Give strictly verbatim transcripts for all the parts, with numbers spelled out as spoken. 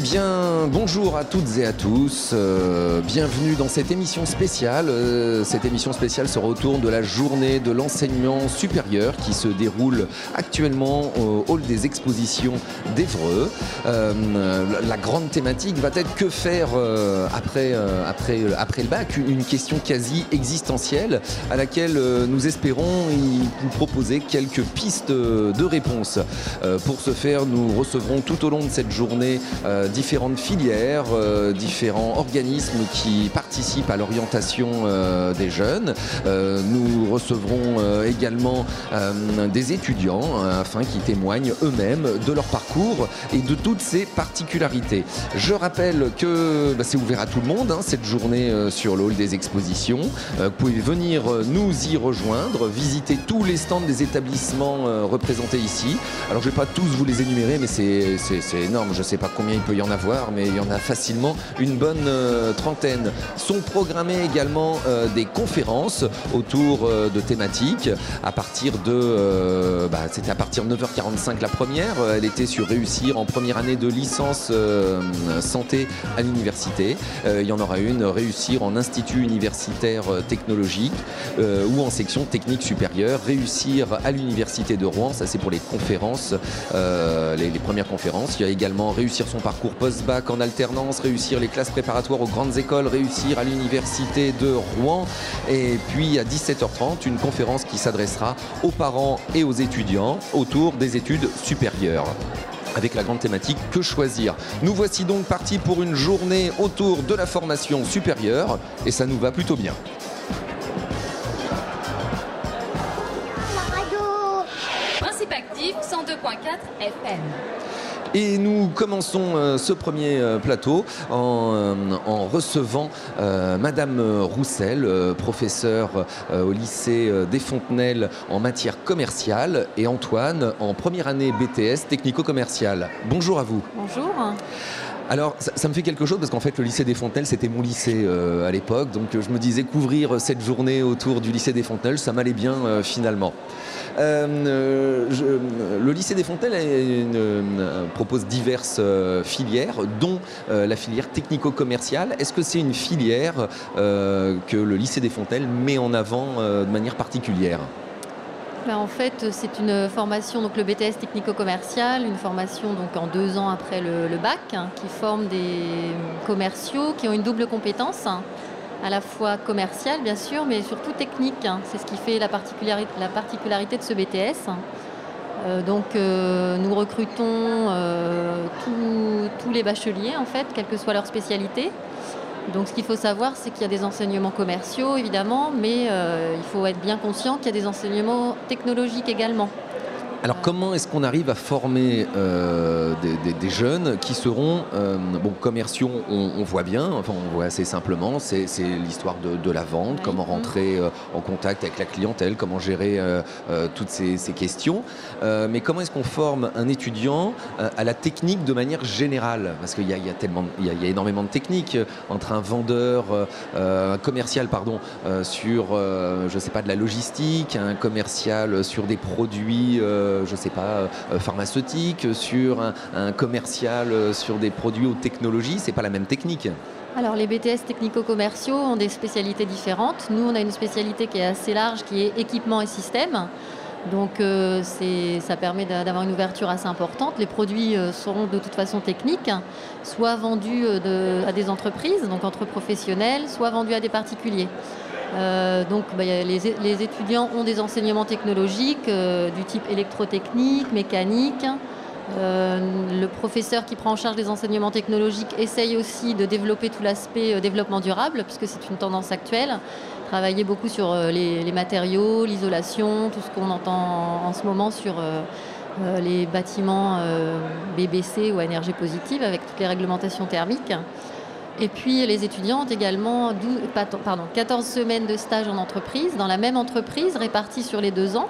bien, bonjour à toutes et à tous, euh, bienvenue dans cette émission spéciale. Euh, cette émission spéciale sera autour de la journée de l'enseignement supérieur qui se déroule actuellement au hall des expositions d'Évreux. Euh, la grande thématique va être que faire euh, après, euh, après, après le bac, une question quasi existentielle à laquelle euh, nous espérons y vous proposer quelques pistes de réponse. Euh, pour ce faire, nous recevrons tout au long de cette journée euh, différentes filières, euh, différents organismes qui participent à l'orientation euh, des jeunes. Euh, nous recevrons euh, également euh, des étudiants euh, afin qu'ils témoignent eux-mêmes de leur parcours et de toutes ces particularités. Je rappelle que bah, c'est ouvert à tout le monde, hein, cette journée euh, sur le hall des expositions. Euh, vous pouvez venir euh, nous y rejoindre, visiter tous les stands des établissements euh, représentés ici. Alors je ne vais pas tous vous les énumérer, mais c'est, c'est, c'est énorme. Je ne sais pas combien il peut y en avoir, mais il y en a facilement une bonne euh, trentaine. Sont programmées également euh, des conférences autour euh, de thématiques à partir de, euh, bah, c'était à partir de neuf heures quarante-cinq la première. Elle était sur réussir en première année de licence euh, santé à l'université. Euh, il y en aura une, réussir en institut universitaire technologique euh, ou en section technique supérieure, réussir à l'université de Rouen. Ça c'est pour les conférences, euh, les, les premières conférences. Il y a également réussir son parcours post-bac en alternance, réussir les classes préparatoires aux grandes écoles, réussir à l'université de Rouen. Et puis à dix-sept heures trente, une conférence qui s'adressera aux parents et aux étudiants autour des études supérieures, avec la grande thématique « Que choisir ?». Nous voici donc partis pour une journée autour de la formation supérieure et ça nous va plutôt bien. Principe actif cent deux point quatre F M. Et nous commençons euh, ce premier euh, plateau en, euh, en recevant euh, Madame Roussel, euh, professeure euh, au lycée euh, des Fontenelles en matière commerciale, et Antoine en première année B T S technico-commercial. Bonjour à vous. Bonjour. Alors, ça, ça me fait quelque chose parce qu'en fait, le lycée des Fontenelles, c'était mon lycée euh, à l'époque. Donc, je me disais couvrir cette journée autour du lycée des Fontenelles, ça m'allait bien euh, finalement. Euh, je, le lycée des Fontenelles une, une, propose diverses euh, filières, dont euh, la filière technico-commerciale. Est-ce que c'est une filière euh, que le lycée des Fontenelles met en avant euh, de manière particulière ? Ben, en fait, c'est une formation, donc le B T S technico-commercial, une formation donc en deux ans après le, le bac, hein, qui forme des commerciaux qui ont une double compétence, hein, à la fois commerciale bien sûr, mais surtout technique. Hein. C'est ce qui fait la particularité, la particularité de ce B T S. Euh, donc euh, nous recrutons euh, tous, tous les bacheliers en fait, quelle que soit leur spécialité. Donc ce qu'il faut savoir, c'est qu'il y a des enseignements commerciaux, évidemment, mais euh, il faut être bien conscient qu'il y a des enseignements technologiques également. Alors comment est-ce qu'on arrive à former euh, des, des, des jeunes qui seront, euh, bon, commerciaux, on, on voit bien, enfin on voit assez simplement, c'est, c'est l'histoire de, de la vente, oui. Comment rentrer euh, en contact avec la clientèle, comment gérer euh, euh, toutes ces, ces questions. Euh, mais comment est-ce qu'on forme un étudiant euh, à la technique de manière générale ? Parce qu'il y a, il y a tellement, il y a, il y a énormément de techniques entre un vendeur, euh, un commercial pardon, euh, sur, euh, je sais pas, de la logistique, un commercial sur des produits. Euh, je ne sais pas, euh, pharmaceutique, sur un, un commercial, euh, sur des produits haute technologie, c'est pas la même technique. Alors les B T S technico-commerciaux ont des spécialités différentes. Nous, on a une spécialité qui est assez large, qui est équipement et système. Donc euh, c'est, ça permet d'avoir une ouverture assez importante. Les produits euh, seront de toute façon techniques, soit vendus de, à des entreprises, donc entre professionnels, soit vendus à des particuliers. Euh, donc bah, les, les étudiants ont des enseignements technologiques euh, du type électrotechnique, mécanique. Euh, le professeur qui prend en charge les enseignements technologiques essaye aussi de développer tout l'aspect euh, développement durable, puisque c'est une tendance actuelle. Travailler beaucoup sur euh, les, les matériaux, l'isolation, tout ce qu'on entend en, en ce moment sur euh, euh, les bâtiments euh, B B C ou à énergie positive avec toutes les réglementations thermiques. Et puis les étudiants ont également douze, pardon, quatorze semaines de stage en entreprise, dans la même entreprise, réparties sur les deux ans.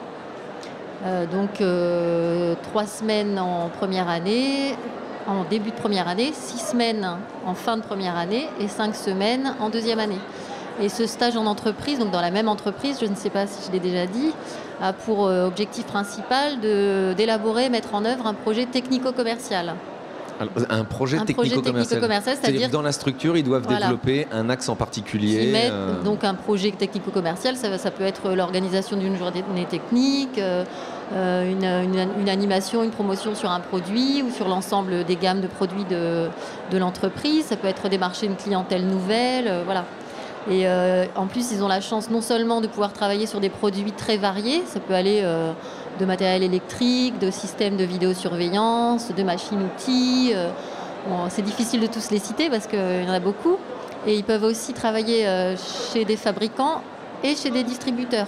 Euh, donc euh, trois semaines en première année, en début de première année, six semaines en fin de première année et cinq semaines en deuxième année. Et ce stage en entreprise, donc dans la même entreprise, je ne sais pas si je l'ai déjà dit, a pour objectif principal de, d'élaborer, mettre en œuvre un projet technico-commercial. Alors, un projet un technico-commercial. technico-commercial, c'est-à-dire, c'est-à-dire que dans la structure, ils doivent voilà. développer un axe en particulier. Ils mettent euh, donc un projet technico-commercial, ça, ça peut être l'organisation d'une journée technique, euh, une, une, une animation, une promotion sur un produit ou sur l'ensemble des gammes de produits de, de l'entreprise. Ça peut être démarcher une clientèle nouvelle, euh, voilà. Et euh, en plus, ils ont la chance non seulement de pouvoir travailler sur des produits très variés, ça peut aller euh, de matériel électrique, de systèmes de vidéosurveillance, de machines-outils. Euh, bon, c'est difficile de tous les citer parce qu'il y en a beaucoup. Et ils peuvent aussi travailler euh, chez des fabricants et chez des distributeurs.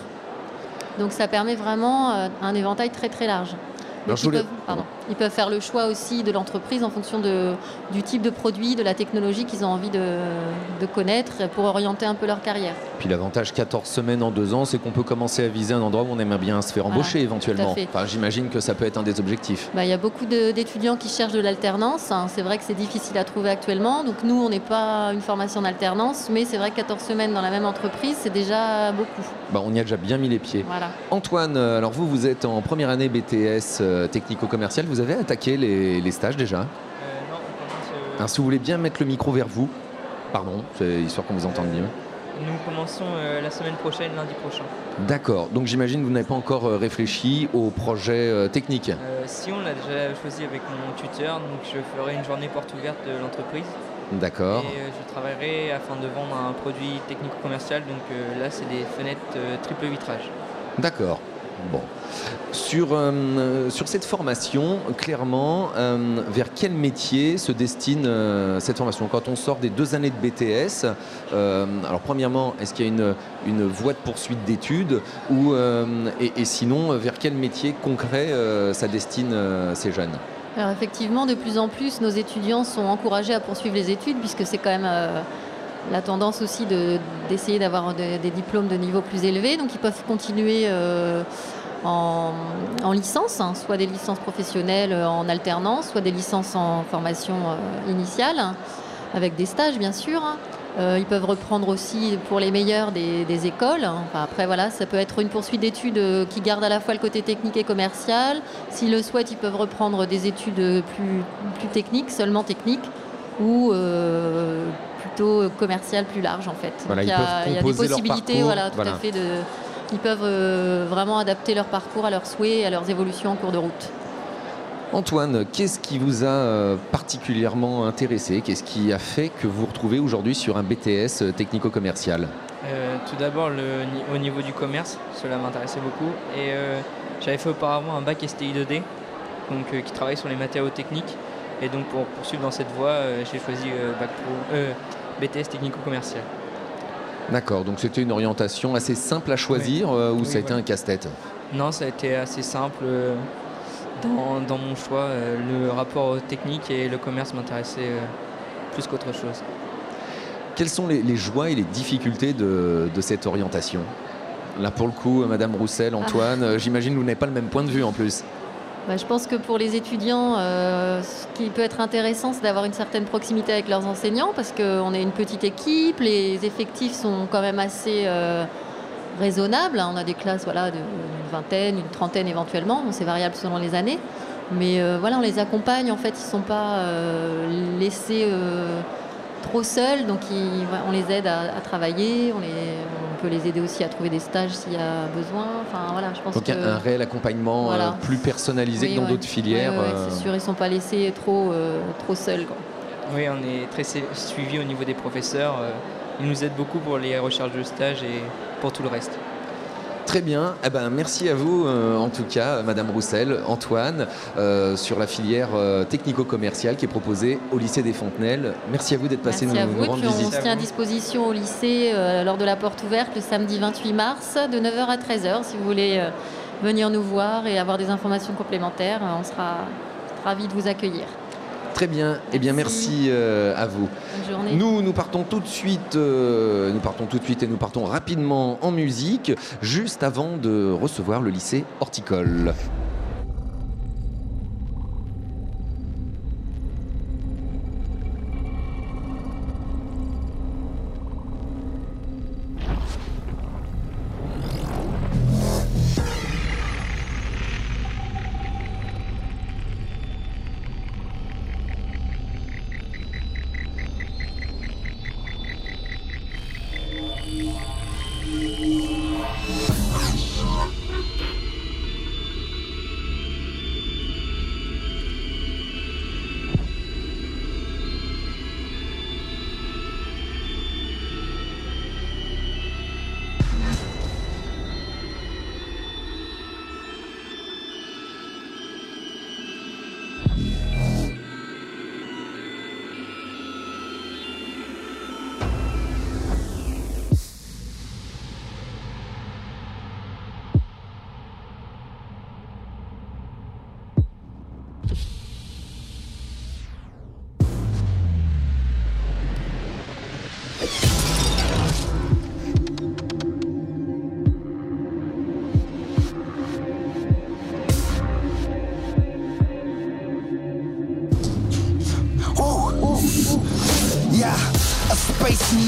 Donc ça permet vraiment euh, un éventail très très large. Donc, ils, voulais... peuvent, pardon, ils peuvent faire le choix aussi de l'entreprise en fonction de, du type de produit, de la technologie qu'ils ont envie de, de connaître pour orienter un peu leur carrière. Puis l'avantage quatorze semaines en deux ans, c'est qu'on peut commencer à viser un endroit où on aimerait bien se faire embaucher voilà, éventuellement. Enfin, j'imagine que ça peut être un des objectifs. Bah, il y a beaucoup de, d'étudiants qui cherchent de l'alternance. Hein. C'est vrai que c'est difficile à trouver actuellement. Donc nous, on n'est pas une formation en alternance, mais c'est vrai que quatorze semaines dans la même entreprise, c'est déjà beaucoup. Bah, on y a déjà bien mis les pieds. Voilà. Antoine, alors vous, vous êtes en première année B T S euh, technico-commercial. Vous avez attaqué les, les stages déjà ? Euh, non, on commence. Euh... Alors, si vous voulez bien mettre le micro vers vous, pardon, c'est histoire qu'on vous entende mieux. Nous commençons euh, la semaine prochaine, lundi prochain. D'accord, donc j'imagine que vous n'avez pas encore euh, réfléchi au projet euh, technique. Euh, si, on l'a déjà choisi avec mon tuteur, donc je ferai une journée porte ouverte de l'entreprise. D'accord. Et euh, je travaillerai afin de vendre un produit technico-commercial, donc euh, là c'est des fenêtres euh, triple vitrage. D'accord. Bon. Sur, euh, sur cette formation, clairement, euh, vers quel métier se destine euh, cette formation ? Quand on sort des deux années de B T S, euh, alors premièrement, est-ce qu'il y a une, une voie de poursuite d'études ou, euh, et, et sinon, vers quel métier concret euh, ça destine euh, ces jeunes ? Alors effectivement, de plus en plus, nos étudiants sont encouragés à poursuivre les études puisque c'est quand même... Euh, la tendance aussi de, d'essayer d'avoir de, des diplômes de niveau plus élevé. Donc ils peuvent continuer euh, en, en licence, hein, soit des licences professionnelles en alternance, soit des licences en formation euh, initiale, avec des stages bien sûr. Euh, ils peuvent reprendre aussi pour les meilleurs des, des écoles. Enfin, après voilà, ça peut être une poursuite d'études qui garde à la fois le côté technique et commercial. S'ils le souhaitent, ils peuvent reprendre des études plus, plus techniques, seulement techniques, ou euh, plutôt commercial plus large en fait. Voilà, il, y a, il y a des possibilités, voilà, tout voilà. à fait. De, ils peuvent euh, vraiment adapter leur parcours à leurs souhaits et à leurs évolutions en cours de route. Antoine, qu'est-ce qui vous a particulièrement intéressé ? Qu'est-ce qui a fait que vous vous retrouvez aujourd'hui sur un B T S technico-commercial ? euh, Tout d'abord, le, au niveau du commerce, cela m'intéressait beaucoup. Et euh, j'avais fait auparavant un bac S T I deux D, donc, euh, qui travaille sur les matériaux techniques. Et donc pour poursuivre dans cette voie, euh, j'ai choisi euh, bac pro, euh, B T S technico-commercial. D'accord, donc c'était une orientation assez simple à choisir oui. euh, ou oui, ça a été ouais. un casse-tête ? Non, ça a été assez simple euh, dans, dans mon choix. Euh, le rapport technique et le commerce m'intéressaient euh, plus qu'autre chose. Quelles sont les, les joies et les difficultés de, de cette orientation ? Là pour le coup, Madame Roussel, Antoine, ah. j'imagine que vous n'avez pas le même point de vue en plus. Bah, je pense que pour les étudiants, euh, ce qui peut être intéressant, c'est d'avoir une certaine proximité avec leurs enseignants parce qu'on est une petite équipe, les effectifs sont quand même assez euh, raisonnables. On a des classes voilà, d'une vingtaine, une trentaine éventuellement, bon, c'est variable selon les années. Mais euh, voilà, on les accompagne, en fait, ils ne sont pas euh, laissés euh, trop seuls, donc ils, on les aide à, à travailler, on, les, on peut les aider aussi à trouver des stages s'il y a besoin. Enfin, voilà, je pense donc que, un réel accompagnement voilà. euh, plus personnalisé oui, que dans ouais. d'autres filières. Oui, ouais, euh... c'est sûr, ils ne sont pas laissés trop, euh, trop seuls. Quoi. Oui, on est très suivis au niveau des professeurs. Ils nous aident beaucoup pour les recherches de stages et pour tout le reste. Très bien, eh ben, merci à vous euh, en tout cas, Madame Roussel, Antoine, euh, sur la filière euh, technico-commerciale qui est proposée au lycée des Fontenelles. Merci à vous d'être passé nous, nous rendre visite. On se tient à disposition au lycée euh, lors de la porte ouverte le samedi vingt-huit mars de neuf heures à treize heures. Si vous voulez euh, venir nous voir et avoir des informations complémentaires, euh, on sera ravis de vous accueillir. Très bien, eh bien merci euh, à vous. Bonne journée. Nous, nous partons tout de suite, euh, nous partons tout de suite et nous partons rapidement en musique, juste avant de recevoir le lycée horticole.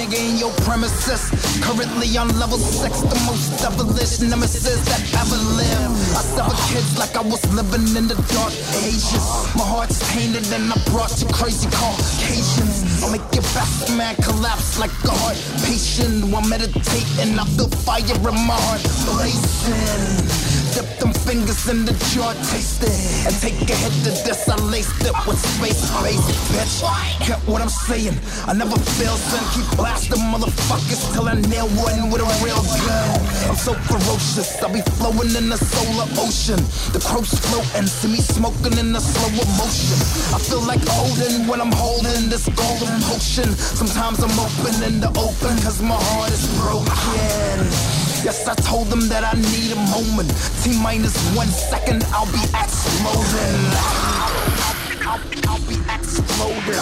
nigga in your premises. Currently on level six, the most devilish nemesis that ever lived. I sever kids like I was living in the dark ages. My heart's tainted and I brought you crazy Caucasians. I'll make your best man collapse like a heart patient. While meditating, I feel fire in my heart blazing. Dip them fingers in the jar, taste it, and take a hit to this. I laced it with space, space, bitch. Get what I'm saying? I never fail, son. Keep blasting motherfuckers till I nail one with a real gun. I'm so ferocious, I'll be flowing in the solar ocean. The crows floating, see me smoking in the slower motion. I feel like Odin when I'm holding this golden potion. Sometimes I'm open in the open, cause my heart is broken. Yes, I told them that I need a moment. T minus one second, I'll be exploding. I'll, I'll, I'll be exploding.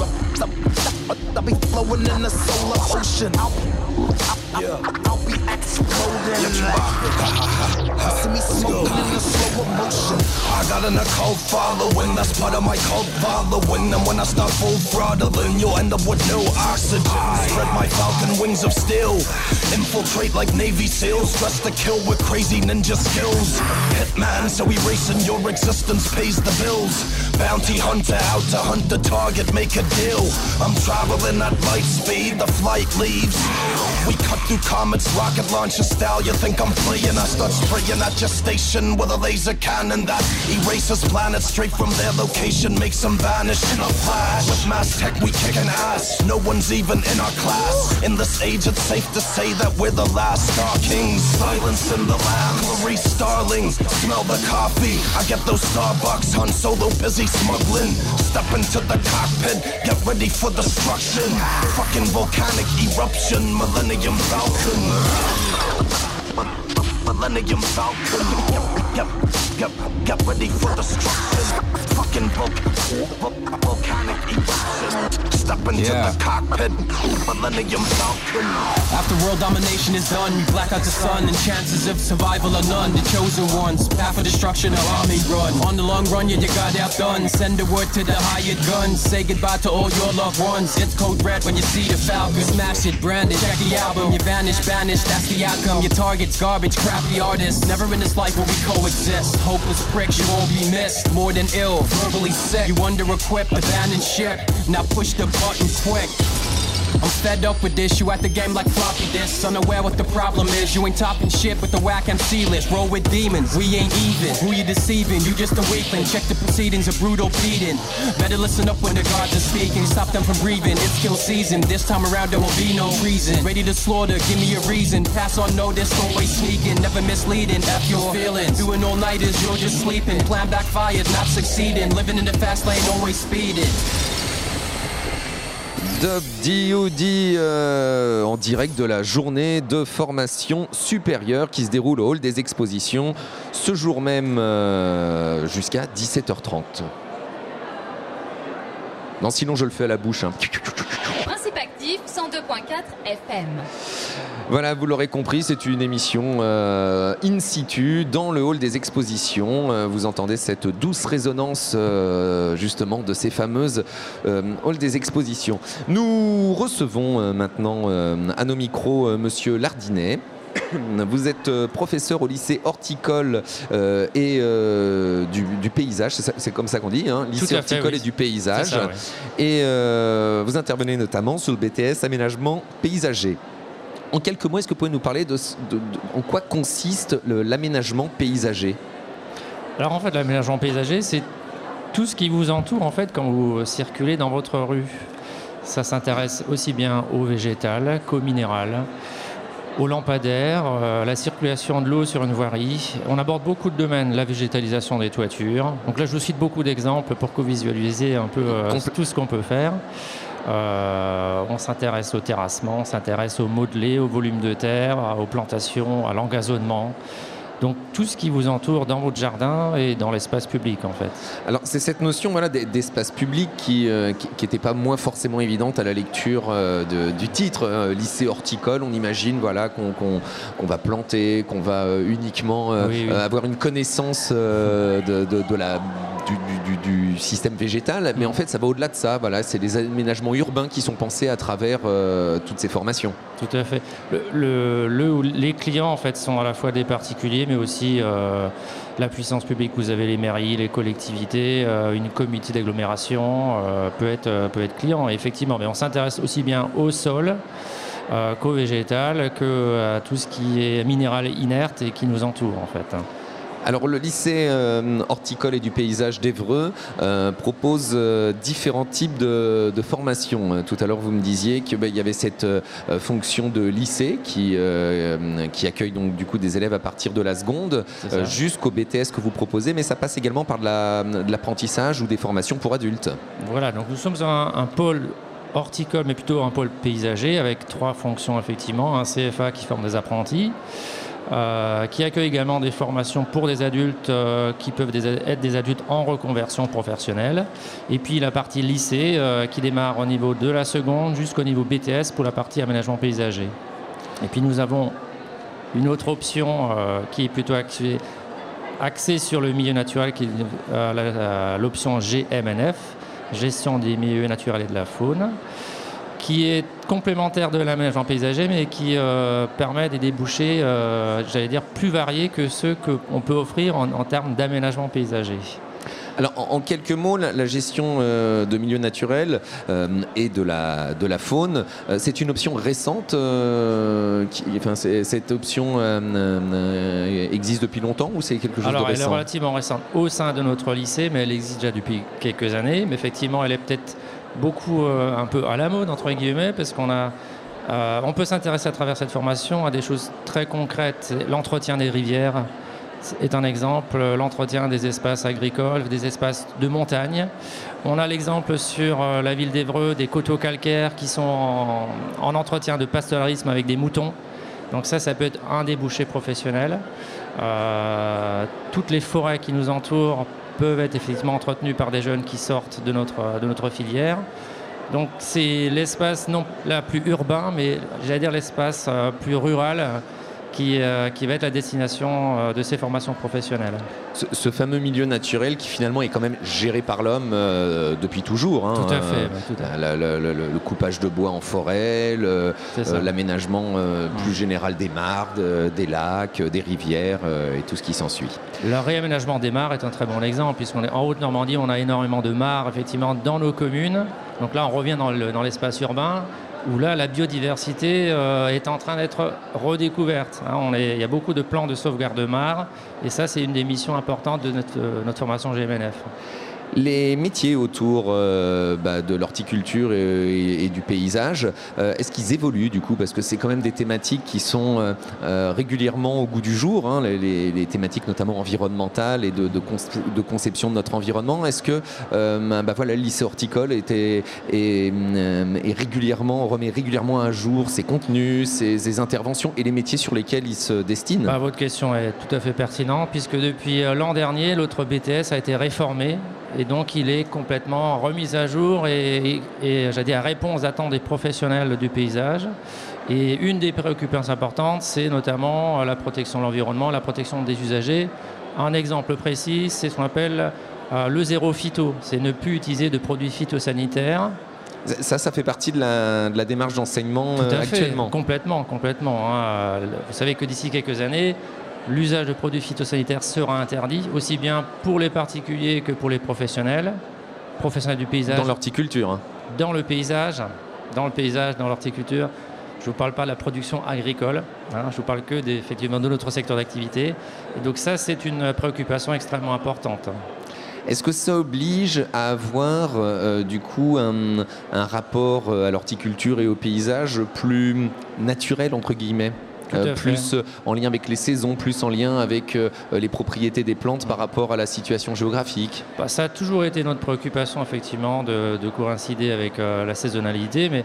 I'll be flowing in the solar ocean. I'll, I'll, yeah. I'll be exploding. See me smoking in the slower motion. I got an occult following, that's part of my cult following. And when I start full throttling, you'll end up with no oxygen. Spread my falcon wings of steel, infiltrate like Navy SEALs, dressed to kill with crazy ninja skills. Hitman, so erasing your existence pays the bills. Bounty hunter out to hunt the target, make a deal. I'm traveling at light speed, the flight leaves. We cut through comets, rocket launcher style. You think I'm playing? I start spraying at your station with a laser cannon that erases planets straight from their location, makes them vanish in a flash. With mass tech, we kicking ass. No one's even in our class. In this age, it's safe to say that we're the last Star Kings. Silence in the land, Clarice Starling. Smell the coffee. I get those Starbucks. Han Solo busy smuggling. Step into the cockpit, get ready for destruction. Fucking volcanic eruption, Millennium Falcon. Millennium Falcon. Get, get, get ready for destruction. Fucking vul- volcanic eruption. Step into yeah. the cockpit. Millennium Falcon. After world domination is done, you black out the sun, and chances of survival are none. The chosen ones, path of destruction, our army run. On the long run, yeah, you got outdone. Send a word to the hired guns. Say goodbye to all your loved ones. It's code red when you see the Falcon. Smash it, brand it, check the album. You vanish, banish, that's the outcome. Your target's garbage, crappy artists. Never in this life will we coexist. Hopeless pricks, you won't be missed. More than ill, verbally sick. You under-equipped, abandoned ship. Now push the button quick. I'm fed up with this, you at the game like floppy disks. Unaware what the problem is, you ain't topping shit with the whack M C list. Roll with demons, we ain't even. Who you deceiving? You just a weakling. Check the proceedings, a brutal beating. Better listen up when the guards are speaking. Stop them from breathing, it's kill season. This time around there will be no treason. Ready to slaughter, give me a reason. Pass on notice, always sneaking. Never misleading, F your feelings. Doing all-nighters, you're just sleeping. Plan backfired, not succeeding. Living in the fast lane, always speeding. Dub D O D euh, en direct de la journée de formation supérieure qui se déroule au hall des expositions ce jour même euh, jusqu'à dix-sept heures trente. Non, sinon je le fais à la bouche. Hein. Principe actif cent deux point quatre F M. Voilà, vous l'aurez compris, c'est une émission euh, in situ dans le hall des expositions. Euh, vous entendez cette douce résonance euh, justement de ces fameuses euh, halls des expositions. Nous recevons euh, maintenant euh, à nos micros euh, Monsieur Lardinet. Vous êtes euh, professeur au lycée horticole euh, et euh, du, du paysage, c'est, ça, c'est comme ça qu'on dit, hein, lycée horticole fait, oui. et du paysage. Ça, oui. Et euh, vous intervenez notamment sur le B T S aménagement paysager. En quelques mots, est-ce que vous pouvez nous parler de, de, de en quoi consiste le, l'aménagement paysager ? Alors en fait, l'aménagement paysager, c'est tout ce qui vous entoure en fait quand vous circulez dans votre rue. Ça s'intéresse aussi bien au végétal qu'au minéral, au lampadaire, euh, la circulation de l'eau sur une voirie. On aborde beaucoup de domaines, la végétalisation des toitures. Donc là, je vous cite beaucoup d'exemples pour que vous visualisiez un peu euh, tout ce qu'on peut faire. Euh, on s'intéresse au terrassement, on s'intéresse au modelé, au volume de terre, aux plantations, à l'engazonnement. Donc tout ce qui vous entoure dans votre jardin et dans l'espace public en fait. Alors c'est cette notion voilà, d'espace public qui n'était euh, qui, pas moins forcément évidente à la lecture euh, de, du titre. Euh, lycée horticole, on imagine voilà, qu'on, qu'on, qu'on va planter, qu'on va euh, uniquement euh, oui, oui. Euh, avoir une connaissance euh, de, de, de la, du, du, du système végétal, mais en fait ça va au-delà de ça. Voilà, c'est des aménagements urbains qui sont pensés à travers euh, toutes ces formations. Tout à fait. Le, le, le, les clients en fait sont à la fois des particuliers, mais aussi euh, la puissance publique. Vous avez les mairies, les collectivités, euh, une comité d'agglomération euh, peut être euh, peut être client. Et effectivement, mais on s'intéresse aussi bien au sol euh, qu'au végétal, que à tout ce qui est minéral inerte et qui nous entoure en fait. Alors le lycée euh, horticole et du paysage d'Évreux euh, propose euh, différents types de, de formations. Tout à l'heure vous me disiez qu'il bah, y avait cette euh, fonction de lycée qui, euh, qui accueille donc du coup des élèves à partir de la seconde euh, jusqu'au B T S que vous proposez, mais ça passe également par de, la, de l'apprentissage ou des formations pour adultes. Voilà, donc nous sommes un, un pôle horticole, mais plutôt un pôle paysager avec trois fonctions effectivement, un C F A qui forme des apprentis. Euh, qui accueille également des formations pour des adultes euh, qui peuvent des, être des adultes en reconversion professionnelle. Et puis la partie lycée euh, qui démarre au niveau de la seconde jusqu'au niveau B T S pour la partie aménagement paysager. Et puis nous avons une autre option euh, qui est plutôt axée, axée sur le milieu naturel, qui est euh, la, la, l'option G M N F, gestion des milieux naturels et de la faune, qui est complémentaire de l'aménagement paysager, mais qui euh, permet des débouchés, euh, j'allais dire, plus variés que ceux qu'on peut offrir en, en termes d'aménagement paysager. Alors, en, en quelques mots, la, la gestion euh, de milieux naturels euh, et de la, de la faune, euh, c'est une option récente. Euh, qui, enfin, c'est, cette option euh, euh, existe depuis longtemps ou c'est quelque chose Alors, de récent ? Elle est relativement récente au sein de notre lycée, mais elle existe déjà depuis quelques années. Mais effectivement, elle est peut-être beaucoup euh, un peu à la mode entre guillemets, parce qu'on a euh, on peut s'intéresser à travers cette formation à des choses très concrètes. L'entretien des rivières est un exemple, l'entretien des espaces agricoles, des espaces de montagne. On a l'exemple sur euh, la ville d'Évreux des coteaux calcaires qui sont en, en entretien de pastoralisme avec des moutons. Donc ça, ça peut être un débouché professionnel. Euh, toutes les forêts qui nous entourent peuvent être effectivement entretenus par des jeunes qui sortent de notre, de notre filière. Donc c'est l'espace non la plus urbain, mais j'allais dire l'espace euh, plus rural qui, euh, qui va être la destination euh, de ces formations professionnelles. Ce, ce fameux milieu naturel qui finalement est quand même géré par l'homme euh, depuis toujours. Hein, tout à fait. Euh, bah, tout à fait. La, la, la, le coupage de bois en forêt, le, euh, l'aménagement euh, mmh. plus général des mares, de, des lacs, des rivières euh, et tout ce qui s'ensuit. Le réaménagement des mares est un très bon exemple, puisqu'on est en Haute-Normandie, on a énormément de mares effectivement dans nos communes. Donc là, on revient dans, le, dans l'espace urbain, où là, la biodiversité euh, est en train d'être redécouverte. Hein, on est, il y a beaucoup de plans de sauvegarde de mares, et ça, c'est une des missions importantes de notre, euh, notre formation G M N F. Les métiers autour euh, bah, de l'horticulture et, et, et du paysage, euh, est-ce qu'ils évoluent du coup ? Parce que c'est quand même des thématiques qui sont euh, euh, régulièrement au goût du jour, hein, les, les, les thématiques notamment environnementales et de, de, con- de conception de notre environnement. Est-ce que euh, bah, voilà, le lycée horticole est, est, est, est régulièrement, remet régulièrement à jour ses contenus, ses, ses interventions et les métiers sur lesquels il se destine ? Bah, votre question est tout à fait pertinente, puisque depuis l'an dernier, l'autre B T S a été réformé. Et donc, il est complètement remis à jour et, et, et j'allais dire, répond aux attentes des professionnels du paysage. Et une des préoccupations importantes, c'est notamment la protection de l'environnement, la protection des usagers. Un exemple précis, c'est ce qu'on appelle euh, le zéro phyto. C'est ne plus utiliser de produits phytosanitaires. Ça, ça fait partie de la, de la démarche d'enseignement Tout à euh, fait, actuellement. Complètement, complètement. Hein. Vous savez que d'ici quelques années, l'usage de produits phytosanitaires sera interdit, aussi bien pour les particuliers que pour les professionnels, professionnels du paysage. Dans l'horticulture. Hein. Dans le paysage, dans le paysage, dans l'horticulture. Je ne vous parle pas de la production agricole, hein, je vous parle que des, effectivement de notre secteur d'activité. Et donc ça, c'est une préoccupation extrêmement importante. Est-ce que ça oblige à avoir euh, du coup un, un rapport à l'horticulture et au paysage plus naturel entre guillemets ? Euh, plus euh, en lien avec les saisons, plus en lien avec euh, les propriétés des plantes par rapport à la situation géographique. Bah, ça a toujours été notre préoccupation, effectivement, de, de coïncider avec euh, la saisonnalité, mais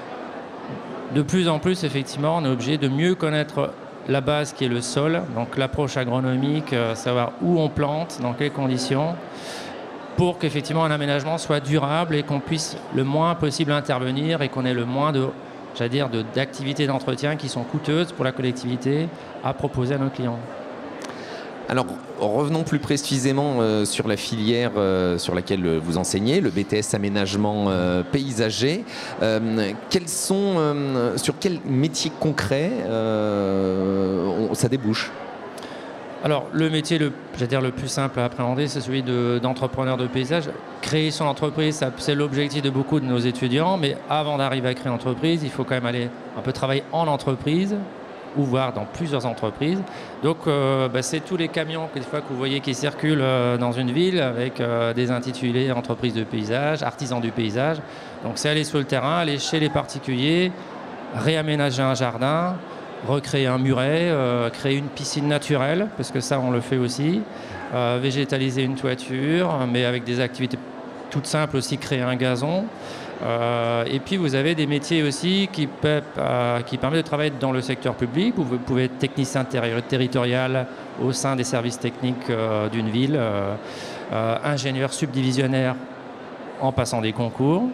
de plus en plus, effectivement, on est obligé de mieux connaître la base qui est le sol, donc l'approche agronomique, euh, savoir où on plante, dans quelles conditions, pour qu'effectivement un aménagement soit durable et qu'on puisse le moins possible intervenir et qu'on ait le moins de... j'allais dire, de, d'activités d'entretien qui sont coûteuses pour la collectivité à proposer à nos clients. Alors, revenons plus précisément euh, sur la filière euh, sur laquelle vous enseignez, le B T S aménagement euh, paysager. Euh, quels sont, euh, sur quel métier concret euh, on, ça débouche ? Alors, le métier le, j'allais dire, le plus simple à appréhender, c'est celui de, d'entrepreneur de paysage. Créer son entreprise, ça, c'est l'objectif de beaucoup de nos étudiants, mais avant d'arriver à créer une entreprise, il faut quand même aller un peu travailler en entreprise, ou voir dans plusieurs entreprises. Donc euh, bah, c'est tous les camions que, des fois, que vous voyez qui circulent euh, dans une ville avec euh, des intitulés entreprises de paysage, artisans du paysage. Donc c'est aller sur le terrain, aller chez les particuliers, réaménager un jardin, recréer un muret, euh, créer une piscine naturelle, parce que ça on le fait aussi, euh, végétaliser une toiture, mais avec des activités toutes simples aussi, créer un gazon. Euh, et puis vous avez des métiers aussi qui, peuvent, euh, qui permettent de travailler dans le secteur public, où vous pouvez être technicien terri- territorial au sein des services techniques euh, d'une ville, euh, euh, ingénieur subdivisionnaire en passant des concours.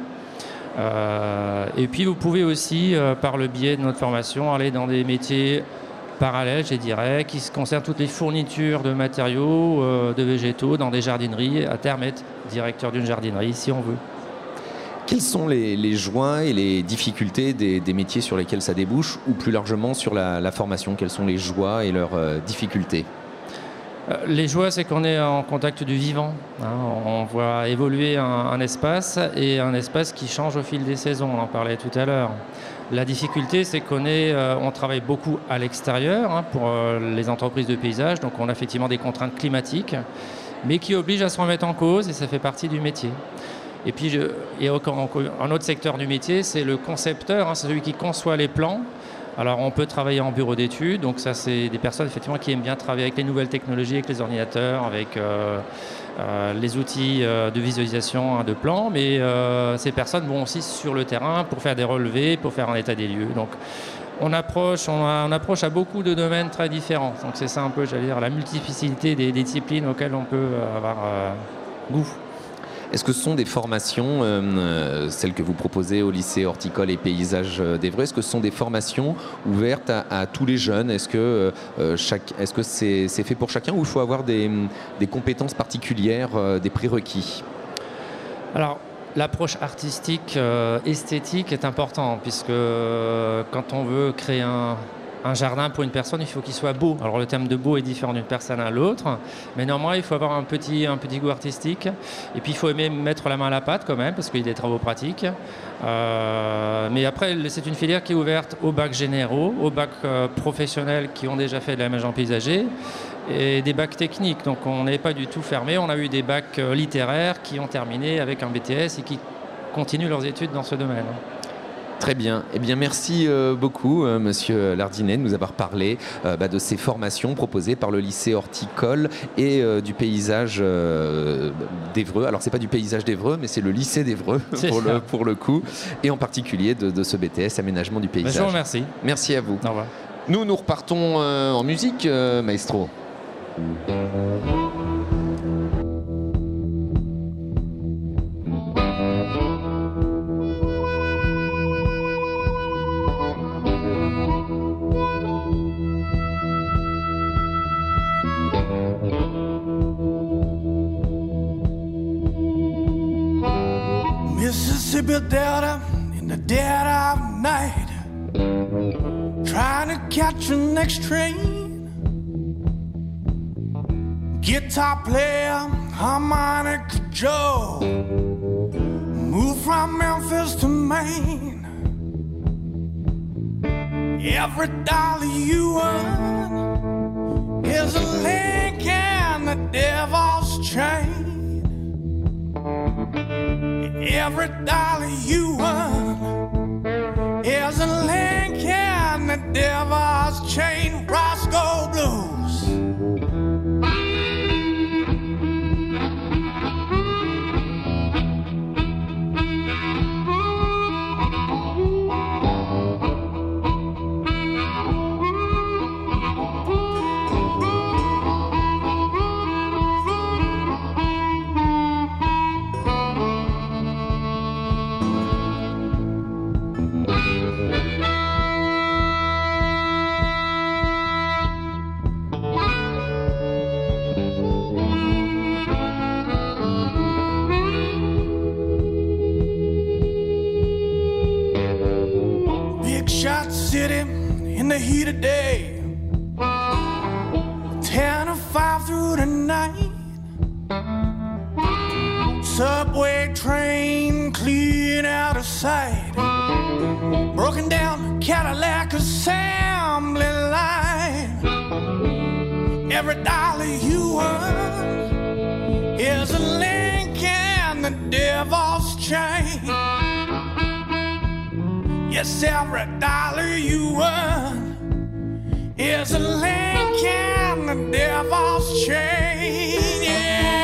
Euh, et puis vous pouvez aussi, euh, par le biais de notre formation, aller dans des métiers parallèles, je dirais, qui concernent toutes les fournitures de matériaux, euh, de végétaux dans des jardineries, à terme être directeur d'une jardinerie si on veut. Quelles sont les, les joies et les difficultés des, des métiers sur lesquels ça débouche, ou plus largement sur la, la formation? Quelles sont les joies et leurs euh, difficultés? euh, Les joies, c'est qu'on est en contact du vivant. Hein. On voit évoluer un, un espace, et un espace qui change au fil des saisons, on en parlait tout à l'heure. La difficulté, c'est qu'on est, euh, on travaille beaucoup à l'extérieur, hein, pour euh, les entreprises de paysage, donc on a effectivement des contraintes climatiques, mais qui obligent à se remettre en cause, et ça fait partie du métier. Et puis, je, et un autre secteur du métier, c'est le concepteur, hein, c'est celui qui conçoit les plans. Alors, on peut travailler en bureau d'études, donc ça, c'est des personnes effectivement qui aiment bien travailler avec les nouvelles technologies, avec les ordinateurs, avec euh, euh, les outils euh, de visualisation, hein, de plans. Mais euh, ces personnes vont aussi sur le terrain pour faire des relevés, pour faire un état des lieux. Donc, on approche, on, a, on approche à beaucoup de domaines très différents. Donc, c'est ça un peu, j'allais dire, la multiplicité des, des disciplines auxquelles on peut avoir euh, goût. Est-ce que ce sont des formations, euh, celles que vous proposez au lycée horticole et paysage d'Évreux, est-ce que ce sont des formations ouvertes à, à tous les jeunes? Est-ce que, euh, chaque, est-ce que c'est, c'est fait pour chacun, ou il faut avoir des, des compétences particulières, euh, des prérequis? Alors, l'approche artistique, euh, esthétique est importante, puisque euh, quand on veut créer un... Un jardin pour une personne, il faut qu'il soit beau. Alors le terme de beau est différent d'une personne à l'autre, mais néanmoins il faut avoir un petit, un petit goût artistique. Et puis il faut aimer mettre la main à la pâte quand même, parce qu'il y a des travaux pratiques. Euh, mais après, c'est une filière qui est ouverte aux bacs généraux, aux bacs euh, professionnels qui ont déjà fait de l'aménagement paysager, et des bacs techniques. Donc on n'est pas du tout fermé. On a eu des bacs euh, littéraires qui ont terminé avec un B T S et qui continuent leurs études dans ce domaine. Très bien. Eh bien, merci euh, beaucoup, euh, Monsieur Lardinet, de nous avoir parlé euh, bah, de ces formations proposées par le lycée horticole et euh, du paysage euh, d'Évreux. Alors, c'est pas du paysage d'Évreux, mais c'est le lycée d'Évreux pour le, pour le coup, et en particulier de, de ce B T S aménagement du paysage. Je vous remercie. Merci à vous. Au revoir. Nous, nous repartons euh, en musique, euh, maestro. Mississippi Delta in the dead of night, trying to catch the next train. Guitar player, harmonica Joe, moved from Memphis to Maine. Every dollar you earn is a link in the devil's chain. Every dollar you earn is a link in the devil's chain. Roscoe Blues. the heat of day, ten to five through the night. Subway train cleared out of sight, broken down Cadillac assembly line. Every dollar you earn is a link in the devil's chain. Yes, every dollar you earn is a link in the devil's chain. Yeah.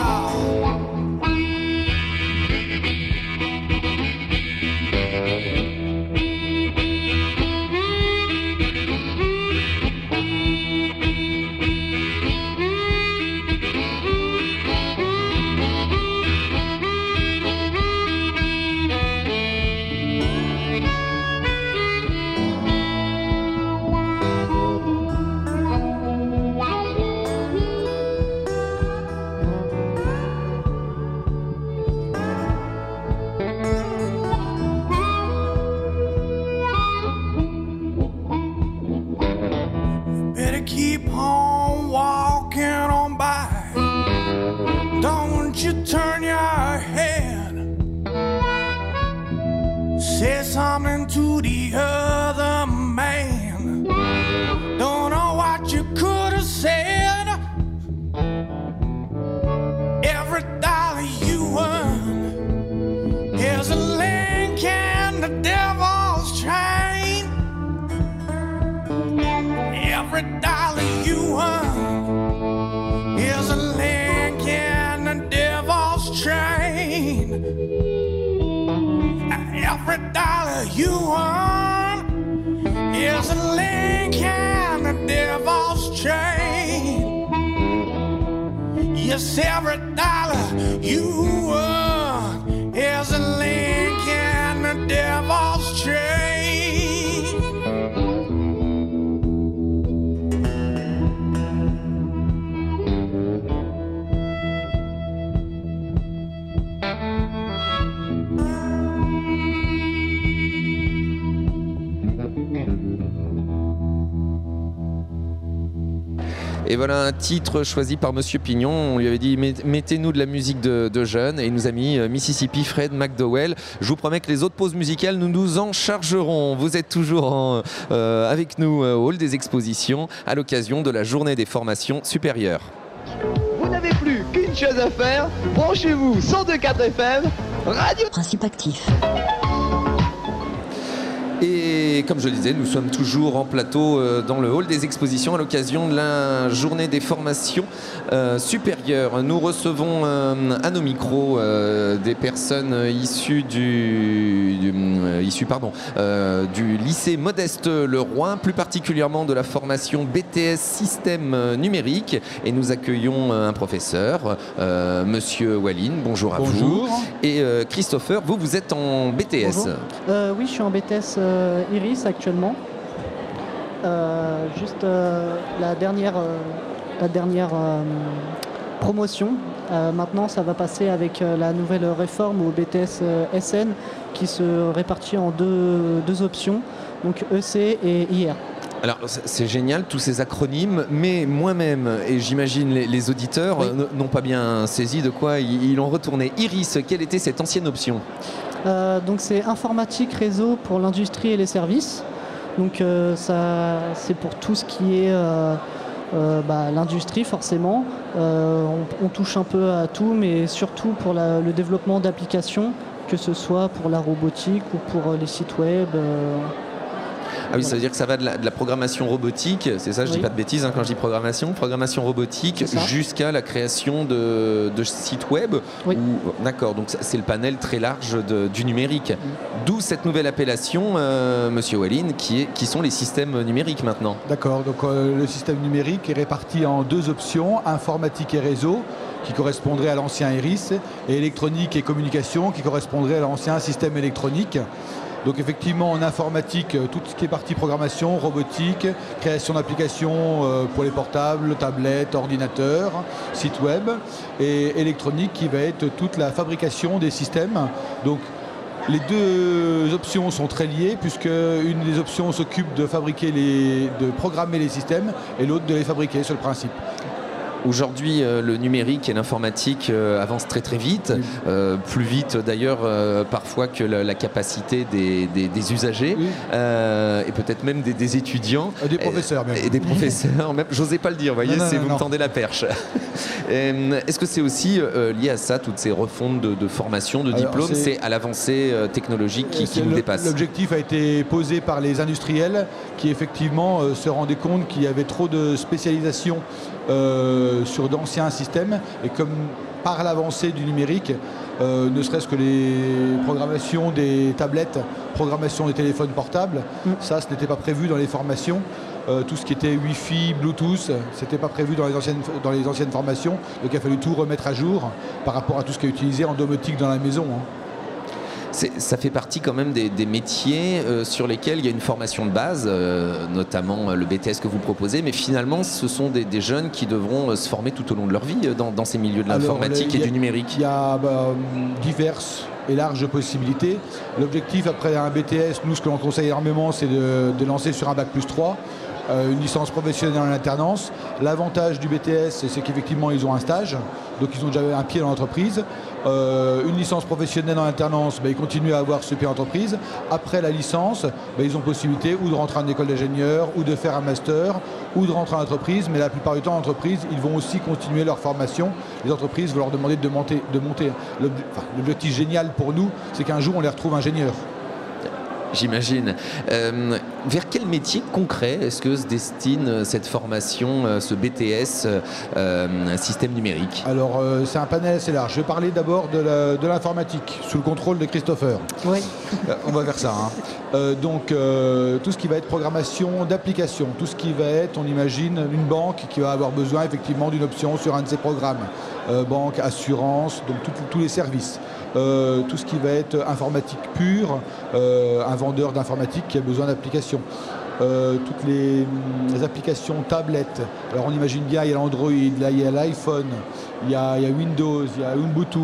Keep on walking on by. Don't you turn your head. Say something to the other man. Don't know what you could have said. Every dollar you earn is a link in the devil's chain. Every dollar you earn is a link in the devil's chain. Every dollar you earn is a link in the devil's chain. Yes, every dollar you earn is a link in the devil's chain. Et voilà un titre choisi par Monsieur Pignon. On lui avait dit mettez-nous de la musique de, de jeunes et il nous a mis Mississippi Fred McDowell. Je vous promets que les autres pauses musicales, nous nous en chargerons. Vous êtes toujours en, euh, avec nous au hall des expositions à l'occasion de la journée des formations supérieures. Vous n'avez plus qu'une chose à faire. Branchez-vous cent deux virgule quatre F M, Radio Principe Actif. Et comme je le disais, nous sommes toujours en plateau euh, dans le hall des expositions à l'occasion de la journée des formations euh, supérieures. Nous recevons euh, à nos micros euh, des personnes issues du, du, euh, issues, pardon, euh, du lycée Modeste Leroy, plus particulièrement de la formation B T S Système Numérique. Et nous accueillons un professeur, euh, Monsieur Walline. Bonjour à Bonjour. vous. Et euh, Christopher, vous, vous êtes en B T S. Euh, oui, je suis en B T S euh, Iris actuellement. Euh, juste euh, la dernière, euh, la dernière euh, promotion. Euh, maintenant, ça va passer avec euh, la nouvelle réforme au B T S euh, S N qui se répartit en deux, deux options, donc E C et I R. Alors c'est génial tous ces acronymes, mais moi-même et j'imagine les, les auditeurs oui. n'ont pas bien saisi de quoi ils ont retourné. Iris, quelle était cette ancienne option ? euh, Donc c'est informatique réseau pour l'industrie et les services. Donc euh, ça, c'est pour tout ce qui est euh, euh, bah, l'industrie forcément. Euh, on, on touche un peu à tout, mais surtout pour la, le développement d'applications, que ce soit pour la robotique ou pour les sites web. Euh, Ah oui, ça veut dire que ça va de la, de la programmation robotique, c'est ça, je ne oui. dis pas de bêtises hein, quand je dis programmation, programmation robotique jusqu'à la création de, de sites web. Oui. Où, d'accord, donc c'est le panel très large de, du numérique. Oui. D'où cette nouvelle appellation, euh, Monsieur Walline, qui, est, qui sont les systèmes numériques maintenant. D'accord, donc euh, le système numérique est réparti en deux options, informatique et réseau, qui correspondrait à l'ancien Iris, et électronique et communication, qui correspondrait à l'ancien système électronique. Donc effectivement en informatique, tout ce qui est partie programmation, robotique, création d'applications pour les portables, tablettes, ordinateurs, sites web, et électronique qui va être toute la fabrication des systèmes. Donc Les deux options sont très liées puisque une des options s'occupe de fabriquer les, de programmer les systèmes et l'autre de les fabriquer sur le principe. Aujourd'hui, euh, le numérique et l'informatique euh, avancent très très vite, oui. euh, plus vite d'ailleurs euh, parfois que la, la capacité des, des, des usagers oui. euh, et peut-être même des, des étudiants. Et des professeurs, bien sûr. Et des professeurs, même, j'osais pas le dire, vous voyez, non, non, c'est, non, vous non. me tendez la perche. euh, est-ce que c'est aussi euh, lié à ça, toutes ces refontes de, de formation, de diplômes, c'est... c'est à l'avancée euh, technologique qui, qui nous le, dépasse? L'objectif a été posé par les industriels qui effectivement euh, se rendaient compte qu'il y avait trop de spécialisation Euh, sur d'anciens systèmes et comme par l'avancée du numérique, euh, ne serait-ce que les programmations des tablettes, programmation des téléphones portables, mmh. ça ce n'était pas prévu dans les formations. Euh, tout ce qui était Wi-Fi, Bluetooth, c'était pas prévu dans les anciennes, dans les anciennes formations, donc il a fallu tout remettre à jour par rapport à tout ce qui est utilisé en domotique dans la maison. Hein. C'est, ça fait partie quand même des, des métiers euh, sur lesquels il y a une formation de base, euh, notamment euh, le B T S que vous proposez, mais finalement ce sont des, des jeunes qui devront euh, se former tout au long de leur vie euh, dans, dans ces milieux de l'informatique Alors, et a, du numérique. Il y a bah, diverses et larges possibilités. L'objectif après un B T S, nous ce que l'on conseille énormément, c'est de, de lancer sur un bac plus trois. Euh, une licence professionnelle en alternance. L'avantage du B T S, c'est qu'effectivement ils ont un stage, donc ils ont déjà un pied dans l'entreprise. Euh, une licence professionnelle en alternance, bah, ils continuent à avoir ce pied d'entreprise. Après la licence, bah, ils ont possibilité ou de rentrer en école d'ingénieur, ou de faire un master, ou de rentrer en entreprise, mais la plupart du temps en entreprise, ils vont aussi continuer leur formation. Les entreprises vont leur demander de monter. De monter. L'obje- enfin, l'objectif génial pour nous, c'est qu'un jour on les retrouve ingénieurs. J'imagine. Euh, vers quel métier concret est-ce que se destine cette formation, ce B T S, euh, système numérique? Alors, euh, c'est un panel assez large. Je vais parler d'abord de, la, de l'informatique, sous le contrôle de Christopher. Oui. On va faire ça. Hein. Euh, donc, euh, tout ce qui va être programmation d'application, tout ce qui va être, on imagine, une banque qui va avoir besoin effectivement d'une option sur un de ses programmes. Euh, banque, assurance, donc tout, tous les services. Euh, tout ce qui va être informatique pure, euh, un vendeur d'informatique qui a besoin d'applications. Euh, toutes les, les applications tablettes. Alors on imagine bien, il y a l'Android, là il y a l'iPhone, il y a, il y a Windows, il y a Ubuntu.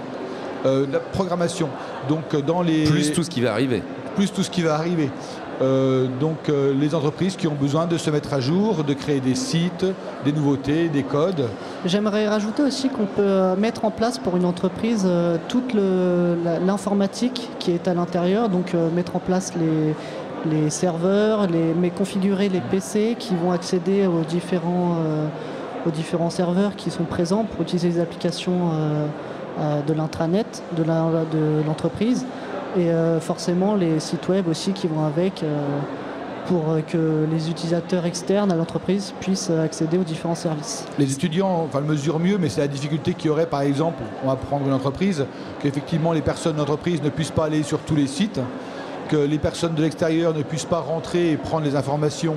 Euh, la programmation. Donc dans les... Plus tout ce qui va arriver. Plus tout ce qui va arriver. Euh, donc euh, les entreprises qui ont besoin de se mettre à jour, de créer des sites, des nouveautés, des codes. J'aimerais rajouter aussi qu'on peut mettre en place pour une entreprise euh, toute le, la, l'informatique qui est à l'intérieur, donc euh, mettre en place les, les serveurs, les, mais configurer les P C qui vont accéder aux différents, euh, aux différents serveurs qui sont présents pour utiliser les applications euh, euh, de l'intranet de, la, de l'entreprise. Et euh, forcément les sites web aussi qui vont avec euh, pour que les utilisateurs externes à l'entreprise puissent accéder aux différents services. Les étudiants enfin, le mesurent mieux, mais c'est la difficulté qu'il y aurait par exemple, on va prendre une entreprise, qu'effectivement les personnes de l'entreprise ne puissent pas aller sur tous les sites, que les personnes de l'extérieur ne puissent pas rentrer et prendre les informations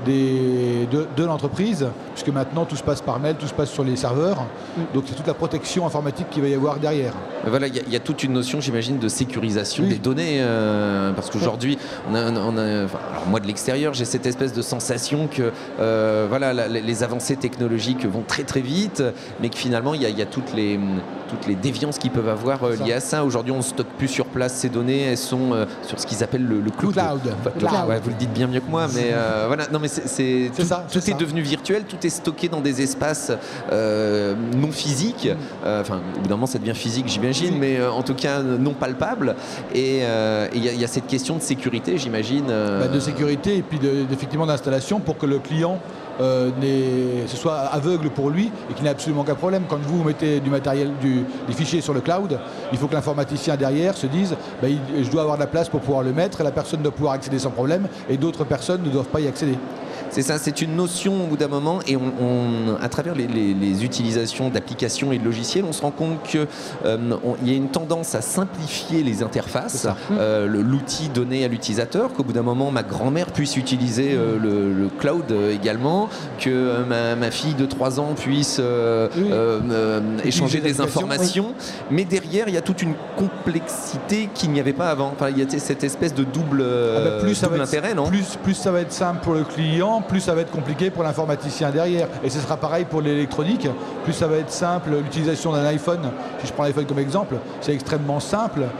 Des, de, de l'entreprise, puisque maintenant tout se passe par mail, tout se passe sur les serveurs. Mm. Donc c'est toute la protection informatique qu'il va y avoir derrière. Voilà, il y, y a toute une notion, j'imagine, de sécurisation oui. des données, euh, parce qu'aujourd'hui, on a, on a, enfin, alors moi de l'extérieur, j'ai cette espèce de sensation que euh, voilà, la, les avancées technologiques vont très très vite, mais que finalement il y, y a toutes les toutes les déviances qu'ils peuvent avoir euh, liées à ça. Aujourd'hui, on ne stocke plus sur place ces données, elles sont euh, sur ce qu'ils appellent le, le cloud. cloud. Enfin, cloud. cloud. Ouais, vous le dites bien mieux que moi, mais euh, voilà. Non, mais c'est, c'est, c'est tout, ça, tout c'est est ça. devenu virtuel, tout est stocké dans des espaces euh, non physiques. Euh, enfin, au bout d'un moment, ça devient physique, j'imagine, mais euh, en tout cas non palpable. Et il euh, y, y a cette question de sécurité, j'imagine. Euh... Bah, de sécurité et puis de, effectivement d'installation pour que le client Euh, ce soit aveugle pour lui et qu'il n'ait absolument aucun problème. Quand vous mettez du matériel, du, des fichiers sur le cloud, il faut que l'informaticien derrière se dise bah, il, je dois avoir de la place pour pouvoir le mettre et la personne doit pouvoir accéder sans problème et d'autres personnes ne doivent pas y accéder. C'est ça, c'est une notion au bout d'un moment et on, on, à travers les, les, les utilisations d'applications et de logiciels, on se rend compte qu'il euh, y a une tendance à simplifier les interfaces, euh, le, l'outil donné à l'utilisateur, qu'au bout d'un moment ma grand-mère puisse utiliser euh, le, le cloud également, que euh, ma, ma fille de trois ans puisse euh, oui. euh, euh, échanger des informations, oui. mais derrière il y a toute une complexité qu'il n'y avait pas avant. Enfin, il y a cette espèce de double, ah bah plus double ça intérêt, être, non plus, plus ça va être simple pour le client, plus ça va être compliqué pour l'informaticien derrière. Et ce sera pareil pour l'électronique. Plus ça va être simple, l'utilisation d'un iPhone, si je prends l'iPhone comme exemple, c'est extrêmement simple.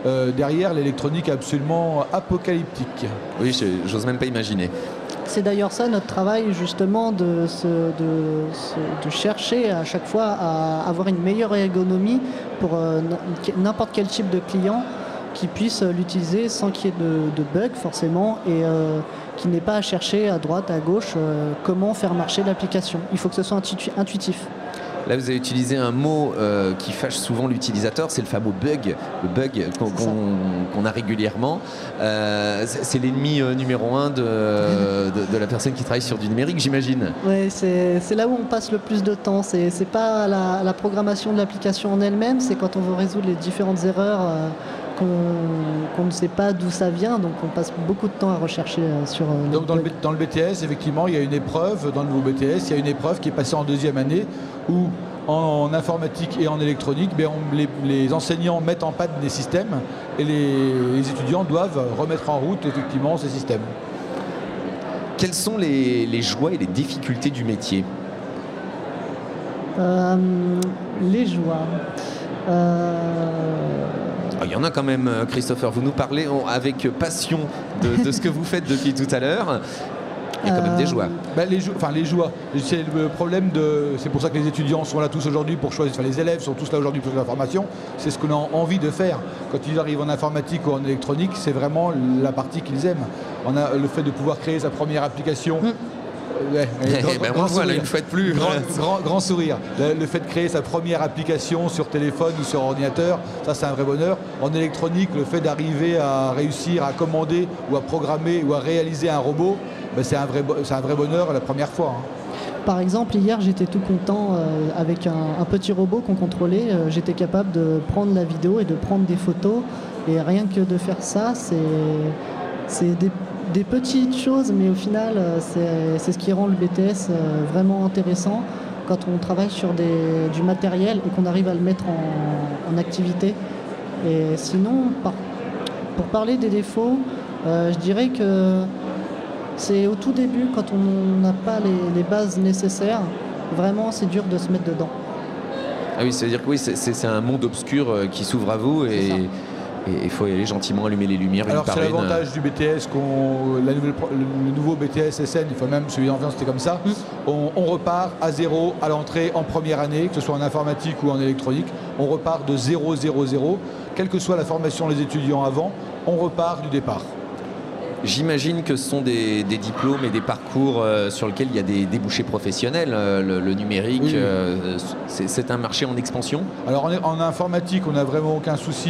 euh, derrière l'électronique absolument apocalyptique. Oui, je- j'ose même pas imaginer. C'est d'ailleurs ça notre travail, justement, de, se- de, se- de chercher à chaque fois à avoir une meilleure ergonomie pour euh, n- n'importe quel type de client qui puisse euh, l'utiliser sans qu'il y ait de, de bugs forcément et euh, qui n'ait pas à chercher à droite, à gauche euh, comment faire marcher l'application. Il faut que ce soit intu- intuitif. Là, vous avez utilisé un mot euh, qui fâche souvent l'utilisateur, c'est le fameux bug, le bug qu'on qu'on- qu'on a régulièrement. Euh, c'est c'est l'ennemi euh, numéro un de, de, de la personne qui travaille sur du numérique, j'imagine. Ouais, c'est c'est là où on passe le plus de temps. C'est c'est pas la, la programmation de l'application en elle-même, c'est quand on veut résoudre les différentes erreurs euh, qu'on qu'on ne sait pas d'où ça vient. Donc on passe beaucoup de temps à rechercher euh, sur. euh, Donc dans le, bugs. B- dans le B T S, effectivement, il y a une épreuve, dans le nouveau B T S, il y a une épreuve qui est passée en deuxième année où en, en informatique et en électronique, ben, on- les, les enseignants mettent en panne des systèmes et les, les étudiants doivent remettre en route effectivement ces systèmes. Quelles sont les, les joies et les difficultés du métier? Euh, les joies. Euh, Ah, il y en a quand même, euh, Christopher. Vous nous parlez en- avec passion de, de ce que vous faites depuis tout à l'heure. Il y a quand même des joies. Ben, les, jo- enfin, les joies, c'est le problème de. C'est pour ça que les étudiants sont là tous aujourd'hui pour choisir. Enfin, les élèves sont tous là aujourd'hui pour choisir la formation. C'est ce qu'on a envie de faire. Quand ils arrivent en informatique ou en électronique, c'est vraiment la partie qu'ils aiment. On a le fait de pouvoir créer sa première application. Mm. Ouais, Eh grand- ben, grand on voit là sourire. une fois de plus. Grand, grand- grand sourire. Le, le fait de créer sa première application sur téléphone ou sur ordinateur, ça c'est un vrai bonheur. En électronique, le fait d'arriver à réussir à commander ou à programmer ou à réaliser un robot, ben, c'est un, vrai bo- c'est un vrai bonheur la première fois. hein. Par exemple, hier, j'étais tout content euh, avec un, un petit robot qu'on contrôlait. Euh, j'étais capable de prendre la vidéo et de prendre des photos. Et rien que de faire ça, c'est c'est des, des petites choses, mais au final, euh, c'est c'est ce qui rend le B T S euh, vraiment intéressant quand on travaille sur des, du matériel et qu'on arrive à le mettre en, en activité. Et sinon, par- pour parler des défauts, euh, je dirais que c'est au tout début, quand on n'a pas les, les bases nécessaires, vraiment c'est dur de se mettre dedans. Ah oui, c'est-à-dire que oui, c'est- c'est c'est un monde obscur euh, qui s'ouvre à vous et il faut y aller gentiment allumer les lumières. Alors une par c'est une. l'avantage du B T S, qu'on, la nouvelle pro- le, le nouveau B T S S N, il faut même celui d'enfant c'était comme ça, on, on repart à zéro à l'entrée en première année, que ce soit en informatique ou en électronique, on repart de zéro, zéro, zéro, quelle que soit la formation des étudiants avant, on repart du départ. J'imagine que ce sont des, des diplômes et des parcours euh, sur lesquels il y a des débouchés professionnels. Euh, le, le numérique, Oui, oui. euh, c'est c'est un marché en expansion. Alors en, en informatique, on n'a vraiment aucun souci.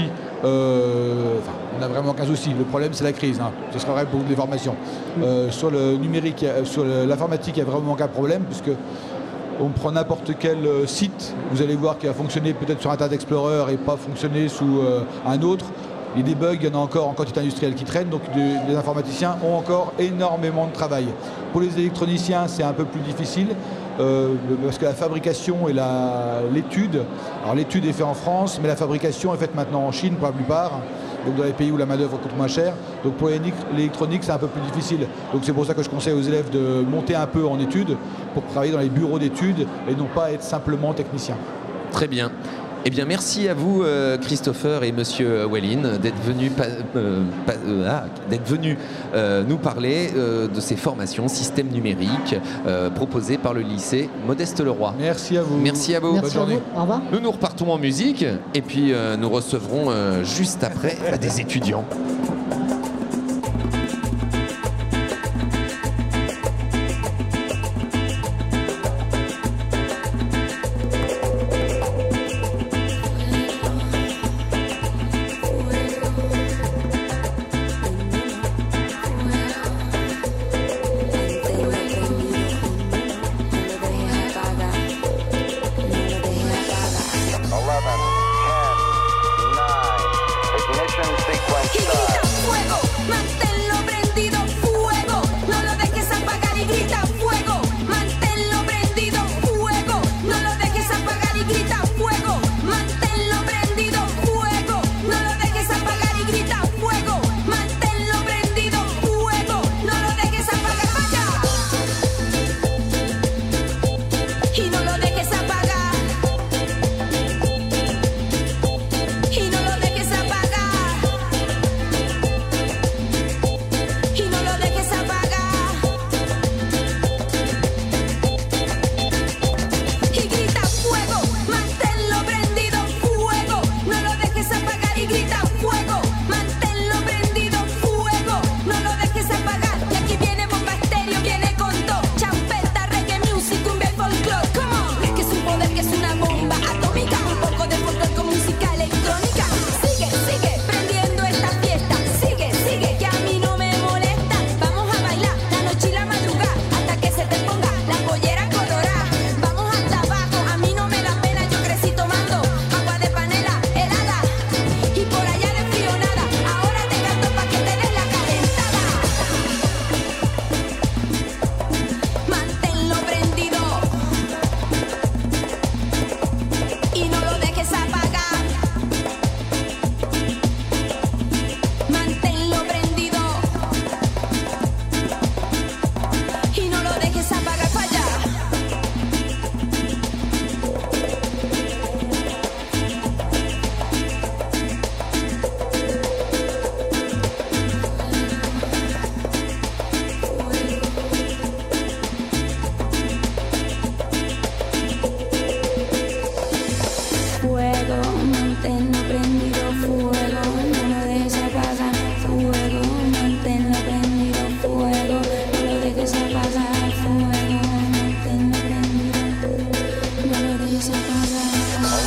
euh, enfin, on n'a vraiment aucun souci. Le problème, c'est la crise. hein. Ce sera vrai pour toutes les formations. Euh, sur le numérique, il y a- sur le- l'informatique, il n'y a vraiment aucun problème puisque on prend n'importe quel euh, site. Vous allez voir qu'il va fonctionner peut-être sur Internet Explorer et pas fonctionner sous euh, un autre. Et des bugs, il y en a encore en quantité industrielle qui traînent, donc de- les informaticiens ont encore énormément de travail. Pour les électroniciens, c'est un peu plus difficile, euh, parce que la fabrication et la- l'étude, alors l'étude est faite en France, mais la fabrication est faite maintenant en Chine pour la plupart, donc dans les pays où la main-d'œuvre coûte moins cher. Donc pour l'électronique, c'est un peu plus difficile. Donc c'est pour ça que je conseille aux élèves de monter un peu en études pour travailler dans les bureaux d'études et non pas être simplement technicien. Très bien. Eh bien, merci à vous, euh, Christopher et Monsieur Wellin, d'être venus pa- euh, pa- euh, ah, d'être venus, euh, nous parler euh, de ces formations système numérique euh, proposées par le lycée Modeste-le-Roi. Merci à vous. Merci à vous. Merci à vous. Au revoir. Nous nous repartons en musique et puis euh, nous recevrons euh, juste après bah, des étudiants. Ignition sequence start.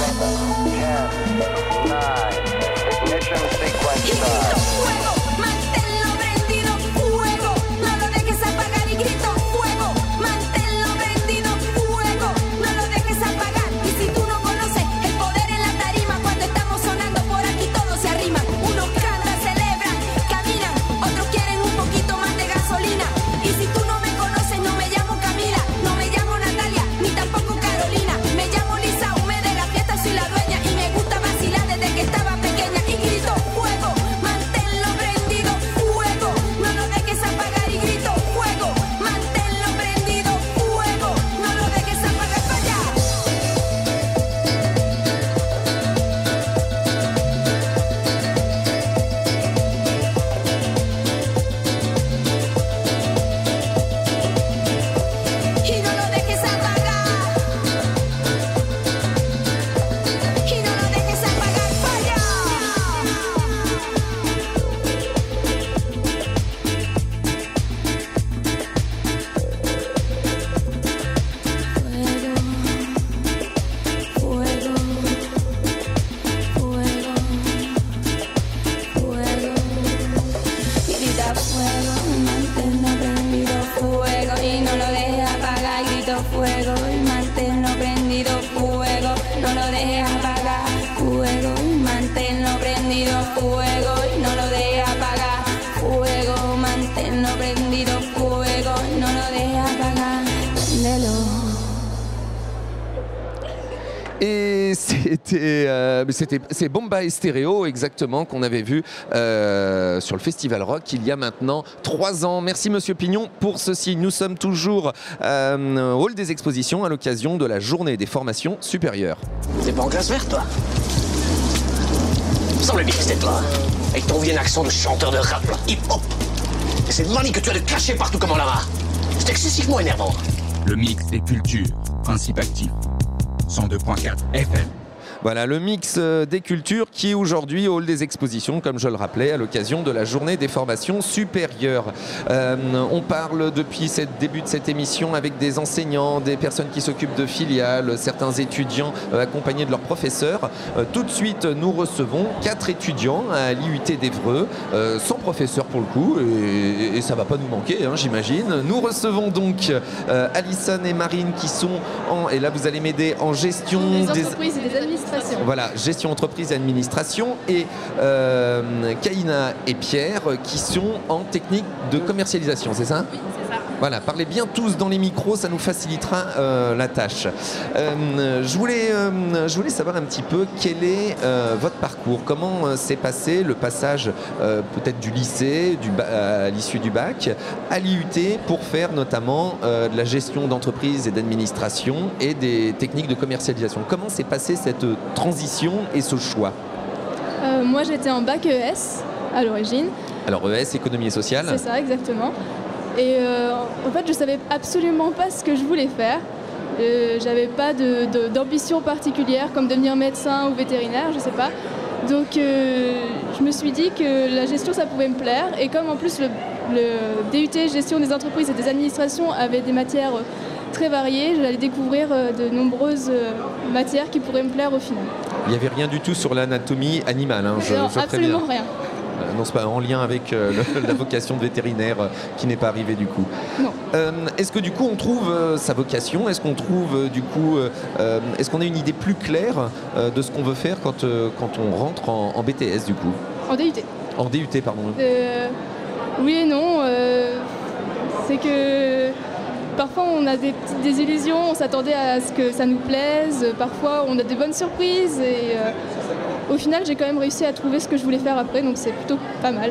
Et c'était, euh, c'était, c'est Bombay Stereo exactement qu'on avait vu euh, sur le Festival Rock il y a maintenant trois ans. Merci Monsieur Pignon pour ceci. Nous sommes toujours euh, au hall des expositions à l'occasion de la journée des formations supérieures. T'es pas en classe verte, toi? Il me semble bien que c'était toi, avec ton vieux accent de chanteur de rap, là, hip-hop. Et cette manie que tu as de cacher partout comme en lama. C'est excessivement énervant. Le mix des cultures, principe actif. cent deux point quatre F M. Voilà le mix des cultures qui est aujourd'hui au hall des expositions, comme je le rappelais, à l'occasion de la journée des formations supérieures. Euh, on parle depuis le début de cette émission avec des enseignants, des personnes qui s'occupent de filiales, certains étudiants euh, accompagnés de leurs professeurs. Euh, tout de suite, nous recevons quatre étudiants à l'I U T d'Évreux, euh, sans professeur pour le coup, et, et ça va pas nous manquer, hein, j'imagine. Nous recevons donc euh, Alison et Marine qui sont en, et là vous allez m'aider, en gestion des entreprises des... et des administrations. Voilà, gestion entreprise et administration, et euh, Kaïna et Pierre qui sont en technique de commercialisation, c'est ça ? Oui, c'est ça. Voilà, parlez bien tous dans les micros, ça nous facilitera euh, la tâche. Euh, je, voulais, euh, je voulais savoir un petit peu quel est euh, votre parcours, comment euh, s'est passé le passage euh, peut-être du lycée du à l'issue du bac à l'I U T pour faire notamment euh, de la gestion d'entreprise et d'administration et des techniques de commercialisation. Comment s'est passée cette transition et ce choix ? euh, Moi j'étais en bac E S à l'origine. Alors E S, économie et sociale. C'est ça, exactement. Et euh, en fait, je savais absolument pas ce que je voulais faire. Euh, j'avais pas de, de, d'ambition particulière, comme devenir médecin ou vétérinaire, je sais pas. Donc, euh, je me suis dit que la gestion, ça pouvait me plaire. Et comme en plus, le, le D U T gestion des entreprises et des administrations avait des matières très variées, j'allais découvrir de nombreuses matières qui pourraient me plaire au final. Il n'y avait rien du tout sur l'anatomie animale, hein, je, non, je absolument rien. Euh, non, c'est pas en lien avec euh, le, la vocation de vétérinaire euh, qui n'est pas arrivée du coup. Non. Euh, est-ce que du coup on trouve euh, sa vocation ? Est-ce qu'on trouve euh, du coup, euh, est-ce qu'on a une idée plus claire euh, de ce qu'on veut faire quand, euh, quand on rentre en, en B T S du coup ? En D U T. En D U T, pardon. Euh, oui et non. Euh, c'est que parfois on a des petites désillusions, on s'attendait à ce que ça nous plaise, parfois on a des bonnes surprises et euh, au final j'ai quand même réussi à trouver ce que je voulais faire après, donc c'est plutôt pas mal.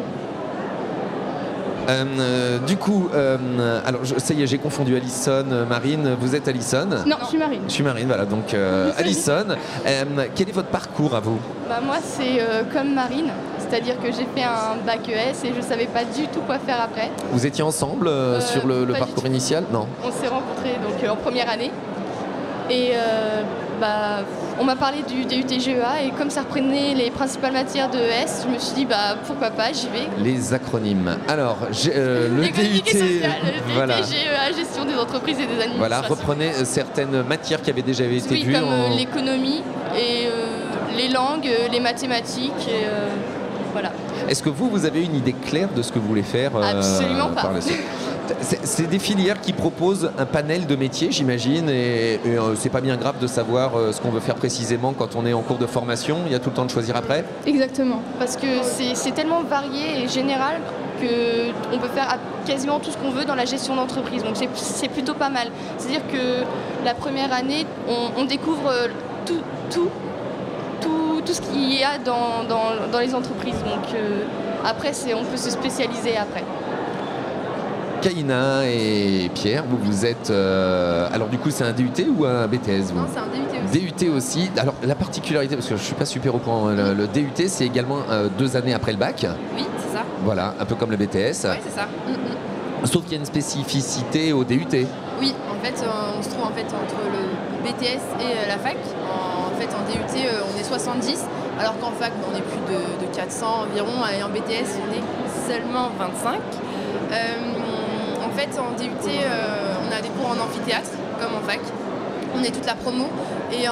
Euh, du coup, euh, alors je, ça y est, j'ai confondu Alison, Marine. Vous êtes Alison ? Non, je suis Marine. Je suis Marine, voilà. Donc euh, Alison, euh, quel est votre parcours à vous ? Bah, moi, c'est euh, comme Marine, c'est-à-dire que j'ai fait un bac E S et je savais pas du tout quoi faire après. Vous étiez ensemble euh, euh, sur le, le parcours initial ? Non. On s'est rencontrés donc euh, en première année et euh, bah, on m'a parlé du D U T G E A et comme ça reprenait les principales matières de E S, je me suis dit bah pourquoi pas, j'y vais. Les acronymes. Alors, euh, le D U T, social, le voilà. D U T G E A, gestion des entreprises et des administrations. Voilà, reprenez certaines matières qui avaient déjà été oui, vues. comme en... l'économie, et euh, les langues, les mathématiques, et euh, voilà. Est-ce que vous, vous avez une idée claire de ce que vous voulez faire euh, Absolument pas. par la suite? C'est, c'est des filières qui proposent un panel de métiers, j'imagine, et, et euh, c'est pas bien grave de savoir euh, ce qu'on veut faire précisément quand on est en cours de formation. Il y a tout le temps de choisir après. Exactement, parce que c'est, c'est tellement varié et général qu'on peut faire quasiment tout ce qu'on veut dans la gestion d'entreprise. Donc c'est, c'est plutôt pas mal. C'est-à-dire que la première année, on, on découvre tout, tout, tout, tout ce qu'il y a dans, dans, dans les entreprises. Donc euh, après, c'est, on peut se spécialiser après. Kaina et Pierre, vous, vous êtes... Euh, alors du coup, c'est un D U T ou un B T S vous? Non, c'est un D U T aussi. D U T aussi. Alors la particularité, parce que je ne suis pas super au courant, le, le D U T, c'est également euh, deux années après le bac. Oui, c'est ça. Voilà, un peu comme le B T S. Oui, c'est ça. Mm-hmm. Sauf qu'il y a une spécificité au D U T. Oui, en fait, on se trouve en fait entre le B T S et la fac. En fait, en D U T, on est soixante-dix, alors qu'en fac, on est plus de, de quatre cents environ, et en B T S, on est seulement vingt-cinq. Euh, en fait, en D U T, euh, on a des cours en amphithéâtre, comme en fac. On est toute la promo, et en...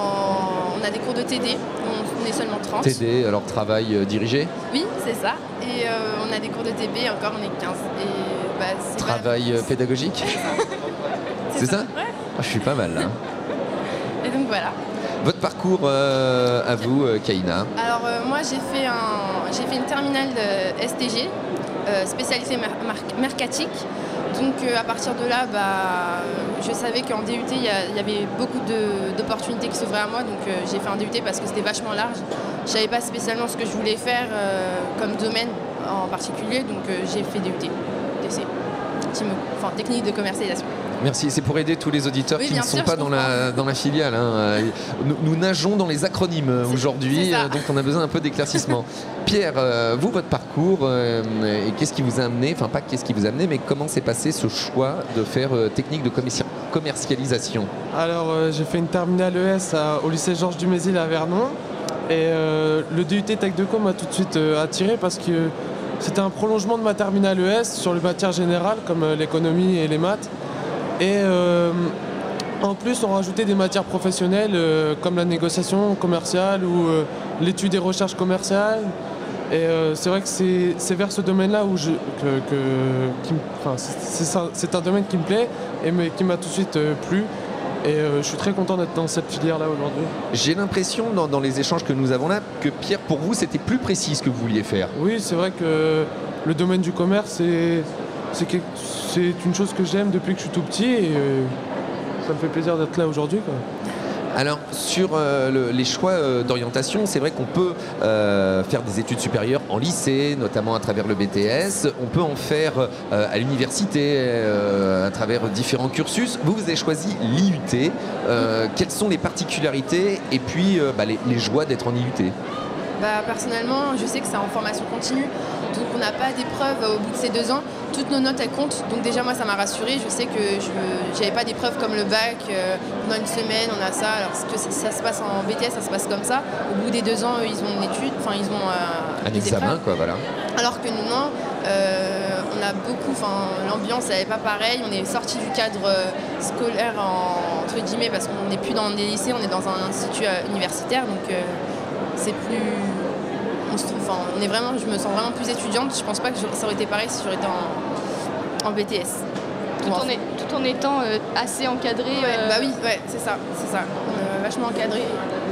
on a des cours de T D, on est seulement trente. T D, alors travail euh, dirigé? Oui, c'est ça. Et euh, on a des cours de T B, encore on est quinze. Et, bah, c'est travail pas... euh, pédagogique? C'est ça, ça ouais. Oh, je suis pas mal là. Et donc voilà. Votre parcours euh, à vous, euh, Kaina? Alors euh, moi j'ai fait, un, j'ai fait une terminale de S T G, euh, spécialité mer- mer- mercatique. Donc euh, à partir de là, bah, je savais qu'en D U T, il y, y avait beaucoup de, d'opportunités qui s'ouvraient à moi. Donc euh, j'ai fait un D U T parce que c'était vachement large. Je ne savais pas spécialement ce que je voulais faire euh, comme domaine en particulier. Donc euh, j'ai fait D U T, D C, enfin technique de commercialisation. Merci, c'est pour aider tous les auditeurs oui, qui ne sont sûr, pas dans la, dans la filiale. Hein. Nous, nous nageons dans les acronymes c'est, aujourd'hui, c'est donc on a besoin un peu d'éclaircissement. Pierre, euh, vous, votre parcours, euh, et qu'est-ce qui vous a amené, enfin pas qu'est-ce qui vous a amené, mais comment s'est passé ce choix de faire euh, technique de commerci- commercialisation? Alors, euh, j'ai fait une terminale E S à, au lycée Georges Dumézil à Vernon. Et euh, le D U T Tech Deco m'a tout de suite euh, attiré parce que c'était un prolongement de ma terminale E S sur les matières générales comme euh, l'économie et les maths. Et euh, en plus, on rajoutait des matières professionnelles euh, comme la négociation commerciale ou euh, l'étude des recherches commerciales. Et euh, c'est vrai que c'est, c'est vers ce domaine-là où je, que, que, qui, enfin, c'est, c'est, c'est un domaine qui me plaît et mais, qui m'a tout de suite euh, plu. Et euh, je suis très content d'être dans cette filière-là aujourd'hui. J'ai l'impression, dans, dans les échanges que nous avons là, que Pierre, pour vous, c'était plus précis ce que vous vouliez faire. Oui, c'est vrai que le domaine du commerce, c'est... C'est, quelque, c'est une chose que j'aime depuis que je suis tout petit et euh, ça me fait plaisir d'être là aujourd'hui, quoi. Alors, sur euh, le, les choix euh, d'orientation, c'est vrai qu'on peut euh, faire des études supérieures en lycée, notamment à travers le B T S. On peut en faire euh, à l'université, euh, à travers différents cursus. Vous, vous avez choisi l'I U T. Euh, quelles sont les particularités et puis euh, bah, les, les joies d'être en I U T? Bah, personnellement, je sais que c'est en formation continue, donc on n'a pas d'épreuves au bout de ces deux ans. Toutes nos notes, elles comptent, donc déjà moi ça m'a rassurée. Je sais que je n'avais pas d'épreuves comme le bac, euh, pendant une semaine on a ça, alors que ça, ça se passe en B T S, ça se passe comme ça. Au bout des deux ans, eux, ils ont une étude, enfin ils ont euh, un examen, quoi, voilà. Alors que nous, non, euh, on a beaucoup, enfin l'ambiance elle n'est pas pareille, on est sorti du cadre euh, scolaire en, entre guillemets, parce qu'on n'est plus dans des lycées, on est dans un institut euh, universitaire, donc euh, c'est plus... On, se trouve, enfin, on est vraiment, je me sens vraiment plus étudiante. Je pense pas que ça aurait été pareil si j'aurais été en, en B T S. Tout, en, est, tout en étant euh, assez encadré. Ouais, euh... Bah oui, ouais, c'est ça, c'est ça. On est vachement encadré.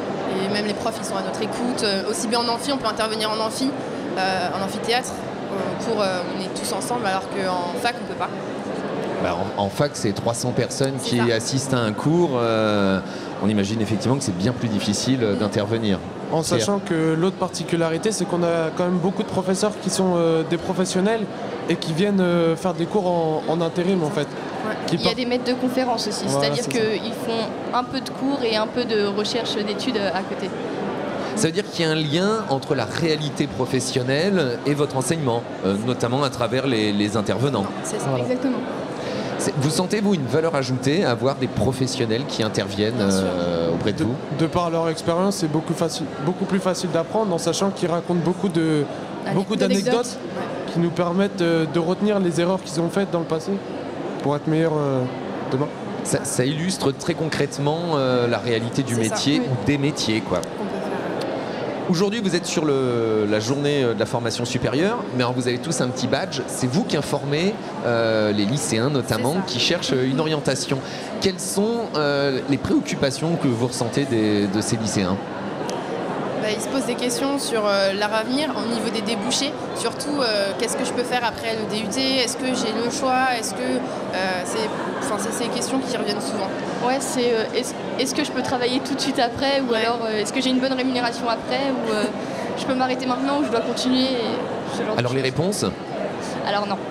Et même les profs, ils sont à notre écoute. Euh, aussi bien en amphi, on peut intervenir en amphi, euh, en amphithéâtre. Euh, pour, euh, on est tous ensemble, alors qu'en fac, on peut pas. Bah, en, en fac, c'est trois cents personnes c'est qui ça. assistent à un cours. Euh, on imagine effectivement que c'est bien plus difficile mmh. d'intervenir. En sachant que l'autre particularité, c'est qu'on a quand même beaucoup de professeurs qui sont euh, des professionnels et qui viennent euh, faire des cours en, en intérim en fait. Ouais. Il y a par... des maîtres de conférences aussi, voilà, c'est-à-dire qu'ils font un peu de cours et un peu de recherche d'études à côté. Ça veut dire qu'il y a un lien entre la réalité professionnelle et votre enseignement, euh, notamment à travers les, les intervenants. Non, c'est ça, voilà. Exactement. C'est, vous sentez, vous, une valeur ajoutée à avoir des professionnels qui interviennent euh, auprès de, de vous? De par leur expérience, c'est beaucoup, facile, beaucoup plus facile d'apprendre, en sachant qu'ils racontent beaucoup, de, beaucoup d'anecdotes ouais. qui nous permettent de, de retenir les erreurs qu'ils ont faites dans le passé pour être meilleurs euh, demain. Ça, ça illustre très concrètement euh, la réalité du C'est métier ça, oui. ou des métiers, quoi. Aujourd'hui, vous êtes sur le, la journée de la formation supérieure, mais alors vous avez tous un petit badge. C'est vous qui informez euh, les lycéens, notamment, qui cherchent une orientation. Quelles sont euh, les préoccupations que vous ressentez des, de ces lycéens ? Bah, ils se posent des questions sur euh, leur avenir au niveau des débouchés, surtout euh, qu'est-ce que je peux faire après le D U T, est-ce que j'ai le choix, est-ce que euh, c'est, enfin, c'est ces questions qui reviennent souvent. Ouais, c'est euh, est-ce, est-ce que je peux travailler tout de suite après ou alors euh, est-ce que j'ai une bonne rémunération après ou euh, je peux m'arrêter maintenant ou je dois continuer et ce genre de Alors les choses. réponses ? Alors non.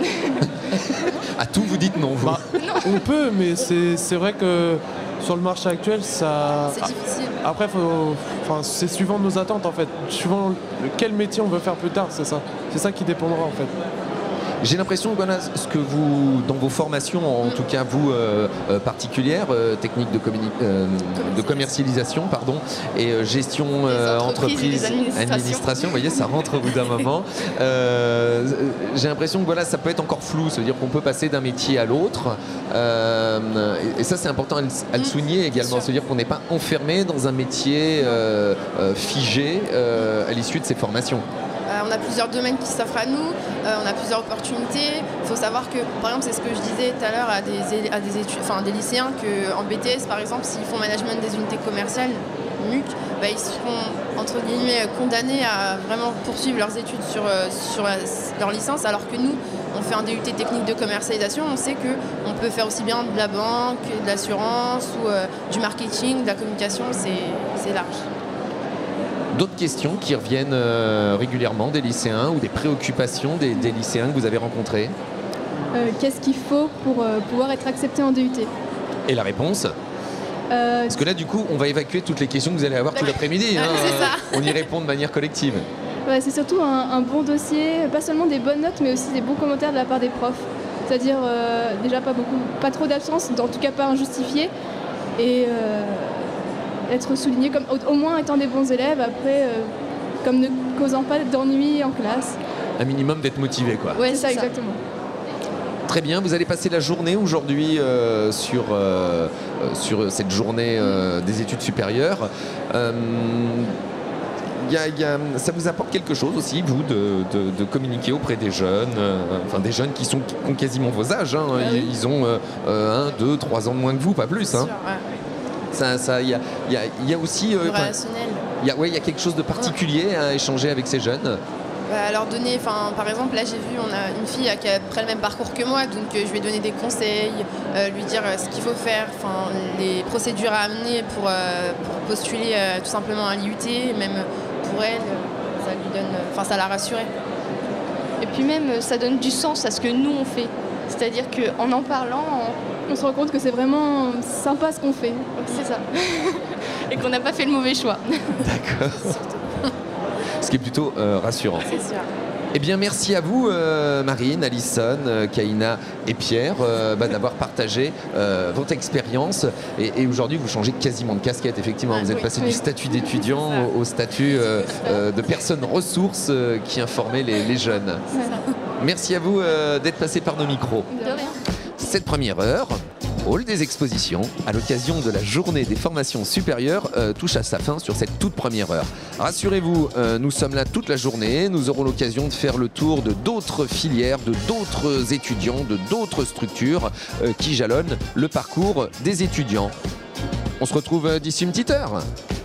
À tout vous dites non, vous. Bah, on peut, mais c'est, c'est vrai que sur le marché actuel, ça. C'est difficile. Après, faut... enfin, c'est suivant nos attentes en fait. Suivant le- quel métier on veut faire plus tard, c'est ça. C'est ça qui dépendra en fait. J'ai l'impression que voilà, ce que vous, dans vos formations, en tout cas vous euh, euh, particulières, euh, techniques de, communi- euh, de commercialisation, pardon, et euh, gestion euh, entreprises et entreprise, des administrations. administration, vous voyez, ça rentre au bout d'un moment. Euh, j'ai l'impression que voilà, ça peut être encore flou, ça veut dire qu'on peut passer d'un métier à l'autre, euh, et, et ça c'est important à le, à le souligner également, c'est-à-dire qu'on n'est pas enfermé dans un métier euh, euh, figé euh, à l'issue de ces formations. Euh, on a plusieurs domaines qui s'offrent à nous, euh, on a plusieurs opportunités. Il faut savoir que, par exemple, c'est ce que je disais tout à l'heure à des, é- à des, études, enfin, des lycéens, qu'en B T S, par exemple, s'ils font management des unités commerciales, M U C, bah, ils seront, entre guillemets, condamnés à vraiment poursuivre leurs études sur, euh, sur la- leur licence, alors que nous, on fait un D U T technique de commercialisation, on sait qu'on peut faire aussi bien de la banque, de l'assurance ou euh, du marketing, de la communication, c'est, c'est large. D'autres questions qui reviennent euh, régulièrement des lycéens ou des préoccupations des, des lycéens que vous avez rencontrés ? Euh, qu'est-ce qu'il faut pour euh, pouvoir être accepté en D U T ? Et la réponse ? Euh, Parce que là, du coup, on va évacuer toutes les questions que vous allez avoir tout l'après-midi. hein. C'est ça. On y répond de manière collective. Ouais, c'est surtout un, un bon dossier, pas seulement des bonnes notes, mais aussi des bons commentaires de la part des profs. C'est-à-dire euh, déjà pas beaucoup, pas trop d'absence, en tout cas pas injustifié, et euh, être souligné comme au, au moins étant des bons élèves. Après, euh, comme ne causant pas d'ennui en classe. Un minimum d'être motivé, quoi. Ouais, c'est ça, exactement. Très bien, vous allez passer la journée aujourd'hui euh, sur, euh, euh, sur cette journée euh, des études supérieures. Euh, y a, y a, ça vous apporte quelque chose aussi, vous, de, de, de communiquer auprès des jeunes, euh, enfin des jeunes qui, sont, qui ont quasiment vos âges. Hein, Ah oui. ils, ils ont euh, euh, un, deux, trois ans de moins que vous, pas plus. Hein. Sûr, ouais. Ça, ça, y a, y a, y a aussi, euh, Le enfin, relationnel. y a, ouais, y a quelque chose de particulier à échanger avec ces jeunes. Bah, leur donner, enfin, par exemple, là j'ai vu, on a une fille qui a à peu près le même parcours que moi, donc euh, je lui ai donné des conseils, euh, lui dire euh, ce qu'il faut faire, enfin, les procédures à amener pour, euh, pour postuler euh, tout simplement à l'I U T, même pour elle, euh, ça lui donne, enfin, ça l'a rassurée. Et puis même, euh, ça donne du sens à ce que nous on fait. C'est-à-dire qu'en en parlant, on, on se rend compte que c'est vraiment sympa ce qu'on fait. C'est ça. Et qu'on n'a pas fait le mauvais choix. D'accord. Ce qui est plutôt euh, rassurant. C'est sûr. Eh bien, merci à vous, euh, Marine, Alison, euh, Kaina et Pierre, euh, bah, d'avoir partagé euh, votre expérience. Et, et aujourd'hui, vous changez quasiment de casquette, effectivement. Vous êtes oui, passé oui. du statut d'étudiant au, au statut euh, euh, de personne ressource euh, qui informait les, les jeunes. Merci à vous euh, d'être passé par nos micros. De rien. Cette première heure, hall des expositions, à l'occasion de la journée des formations supérieures, euh, touche à sa fin sur cette toute première heure. Rassurez-vous, euh, nous sommes là toute la journée. Nous aurons l'occasion de faire le tour de d'autres filières, de d'autres étudiants, de d'autres structures euh, qui jalonnent le parcours des étudiants. On se retrouve euh, d'ici une petite heure.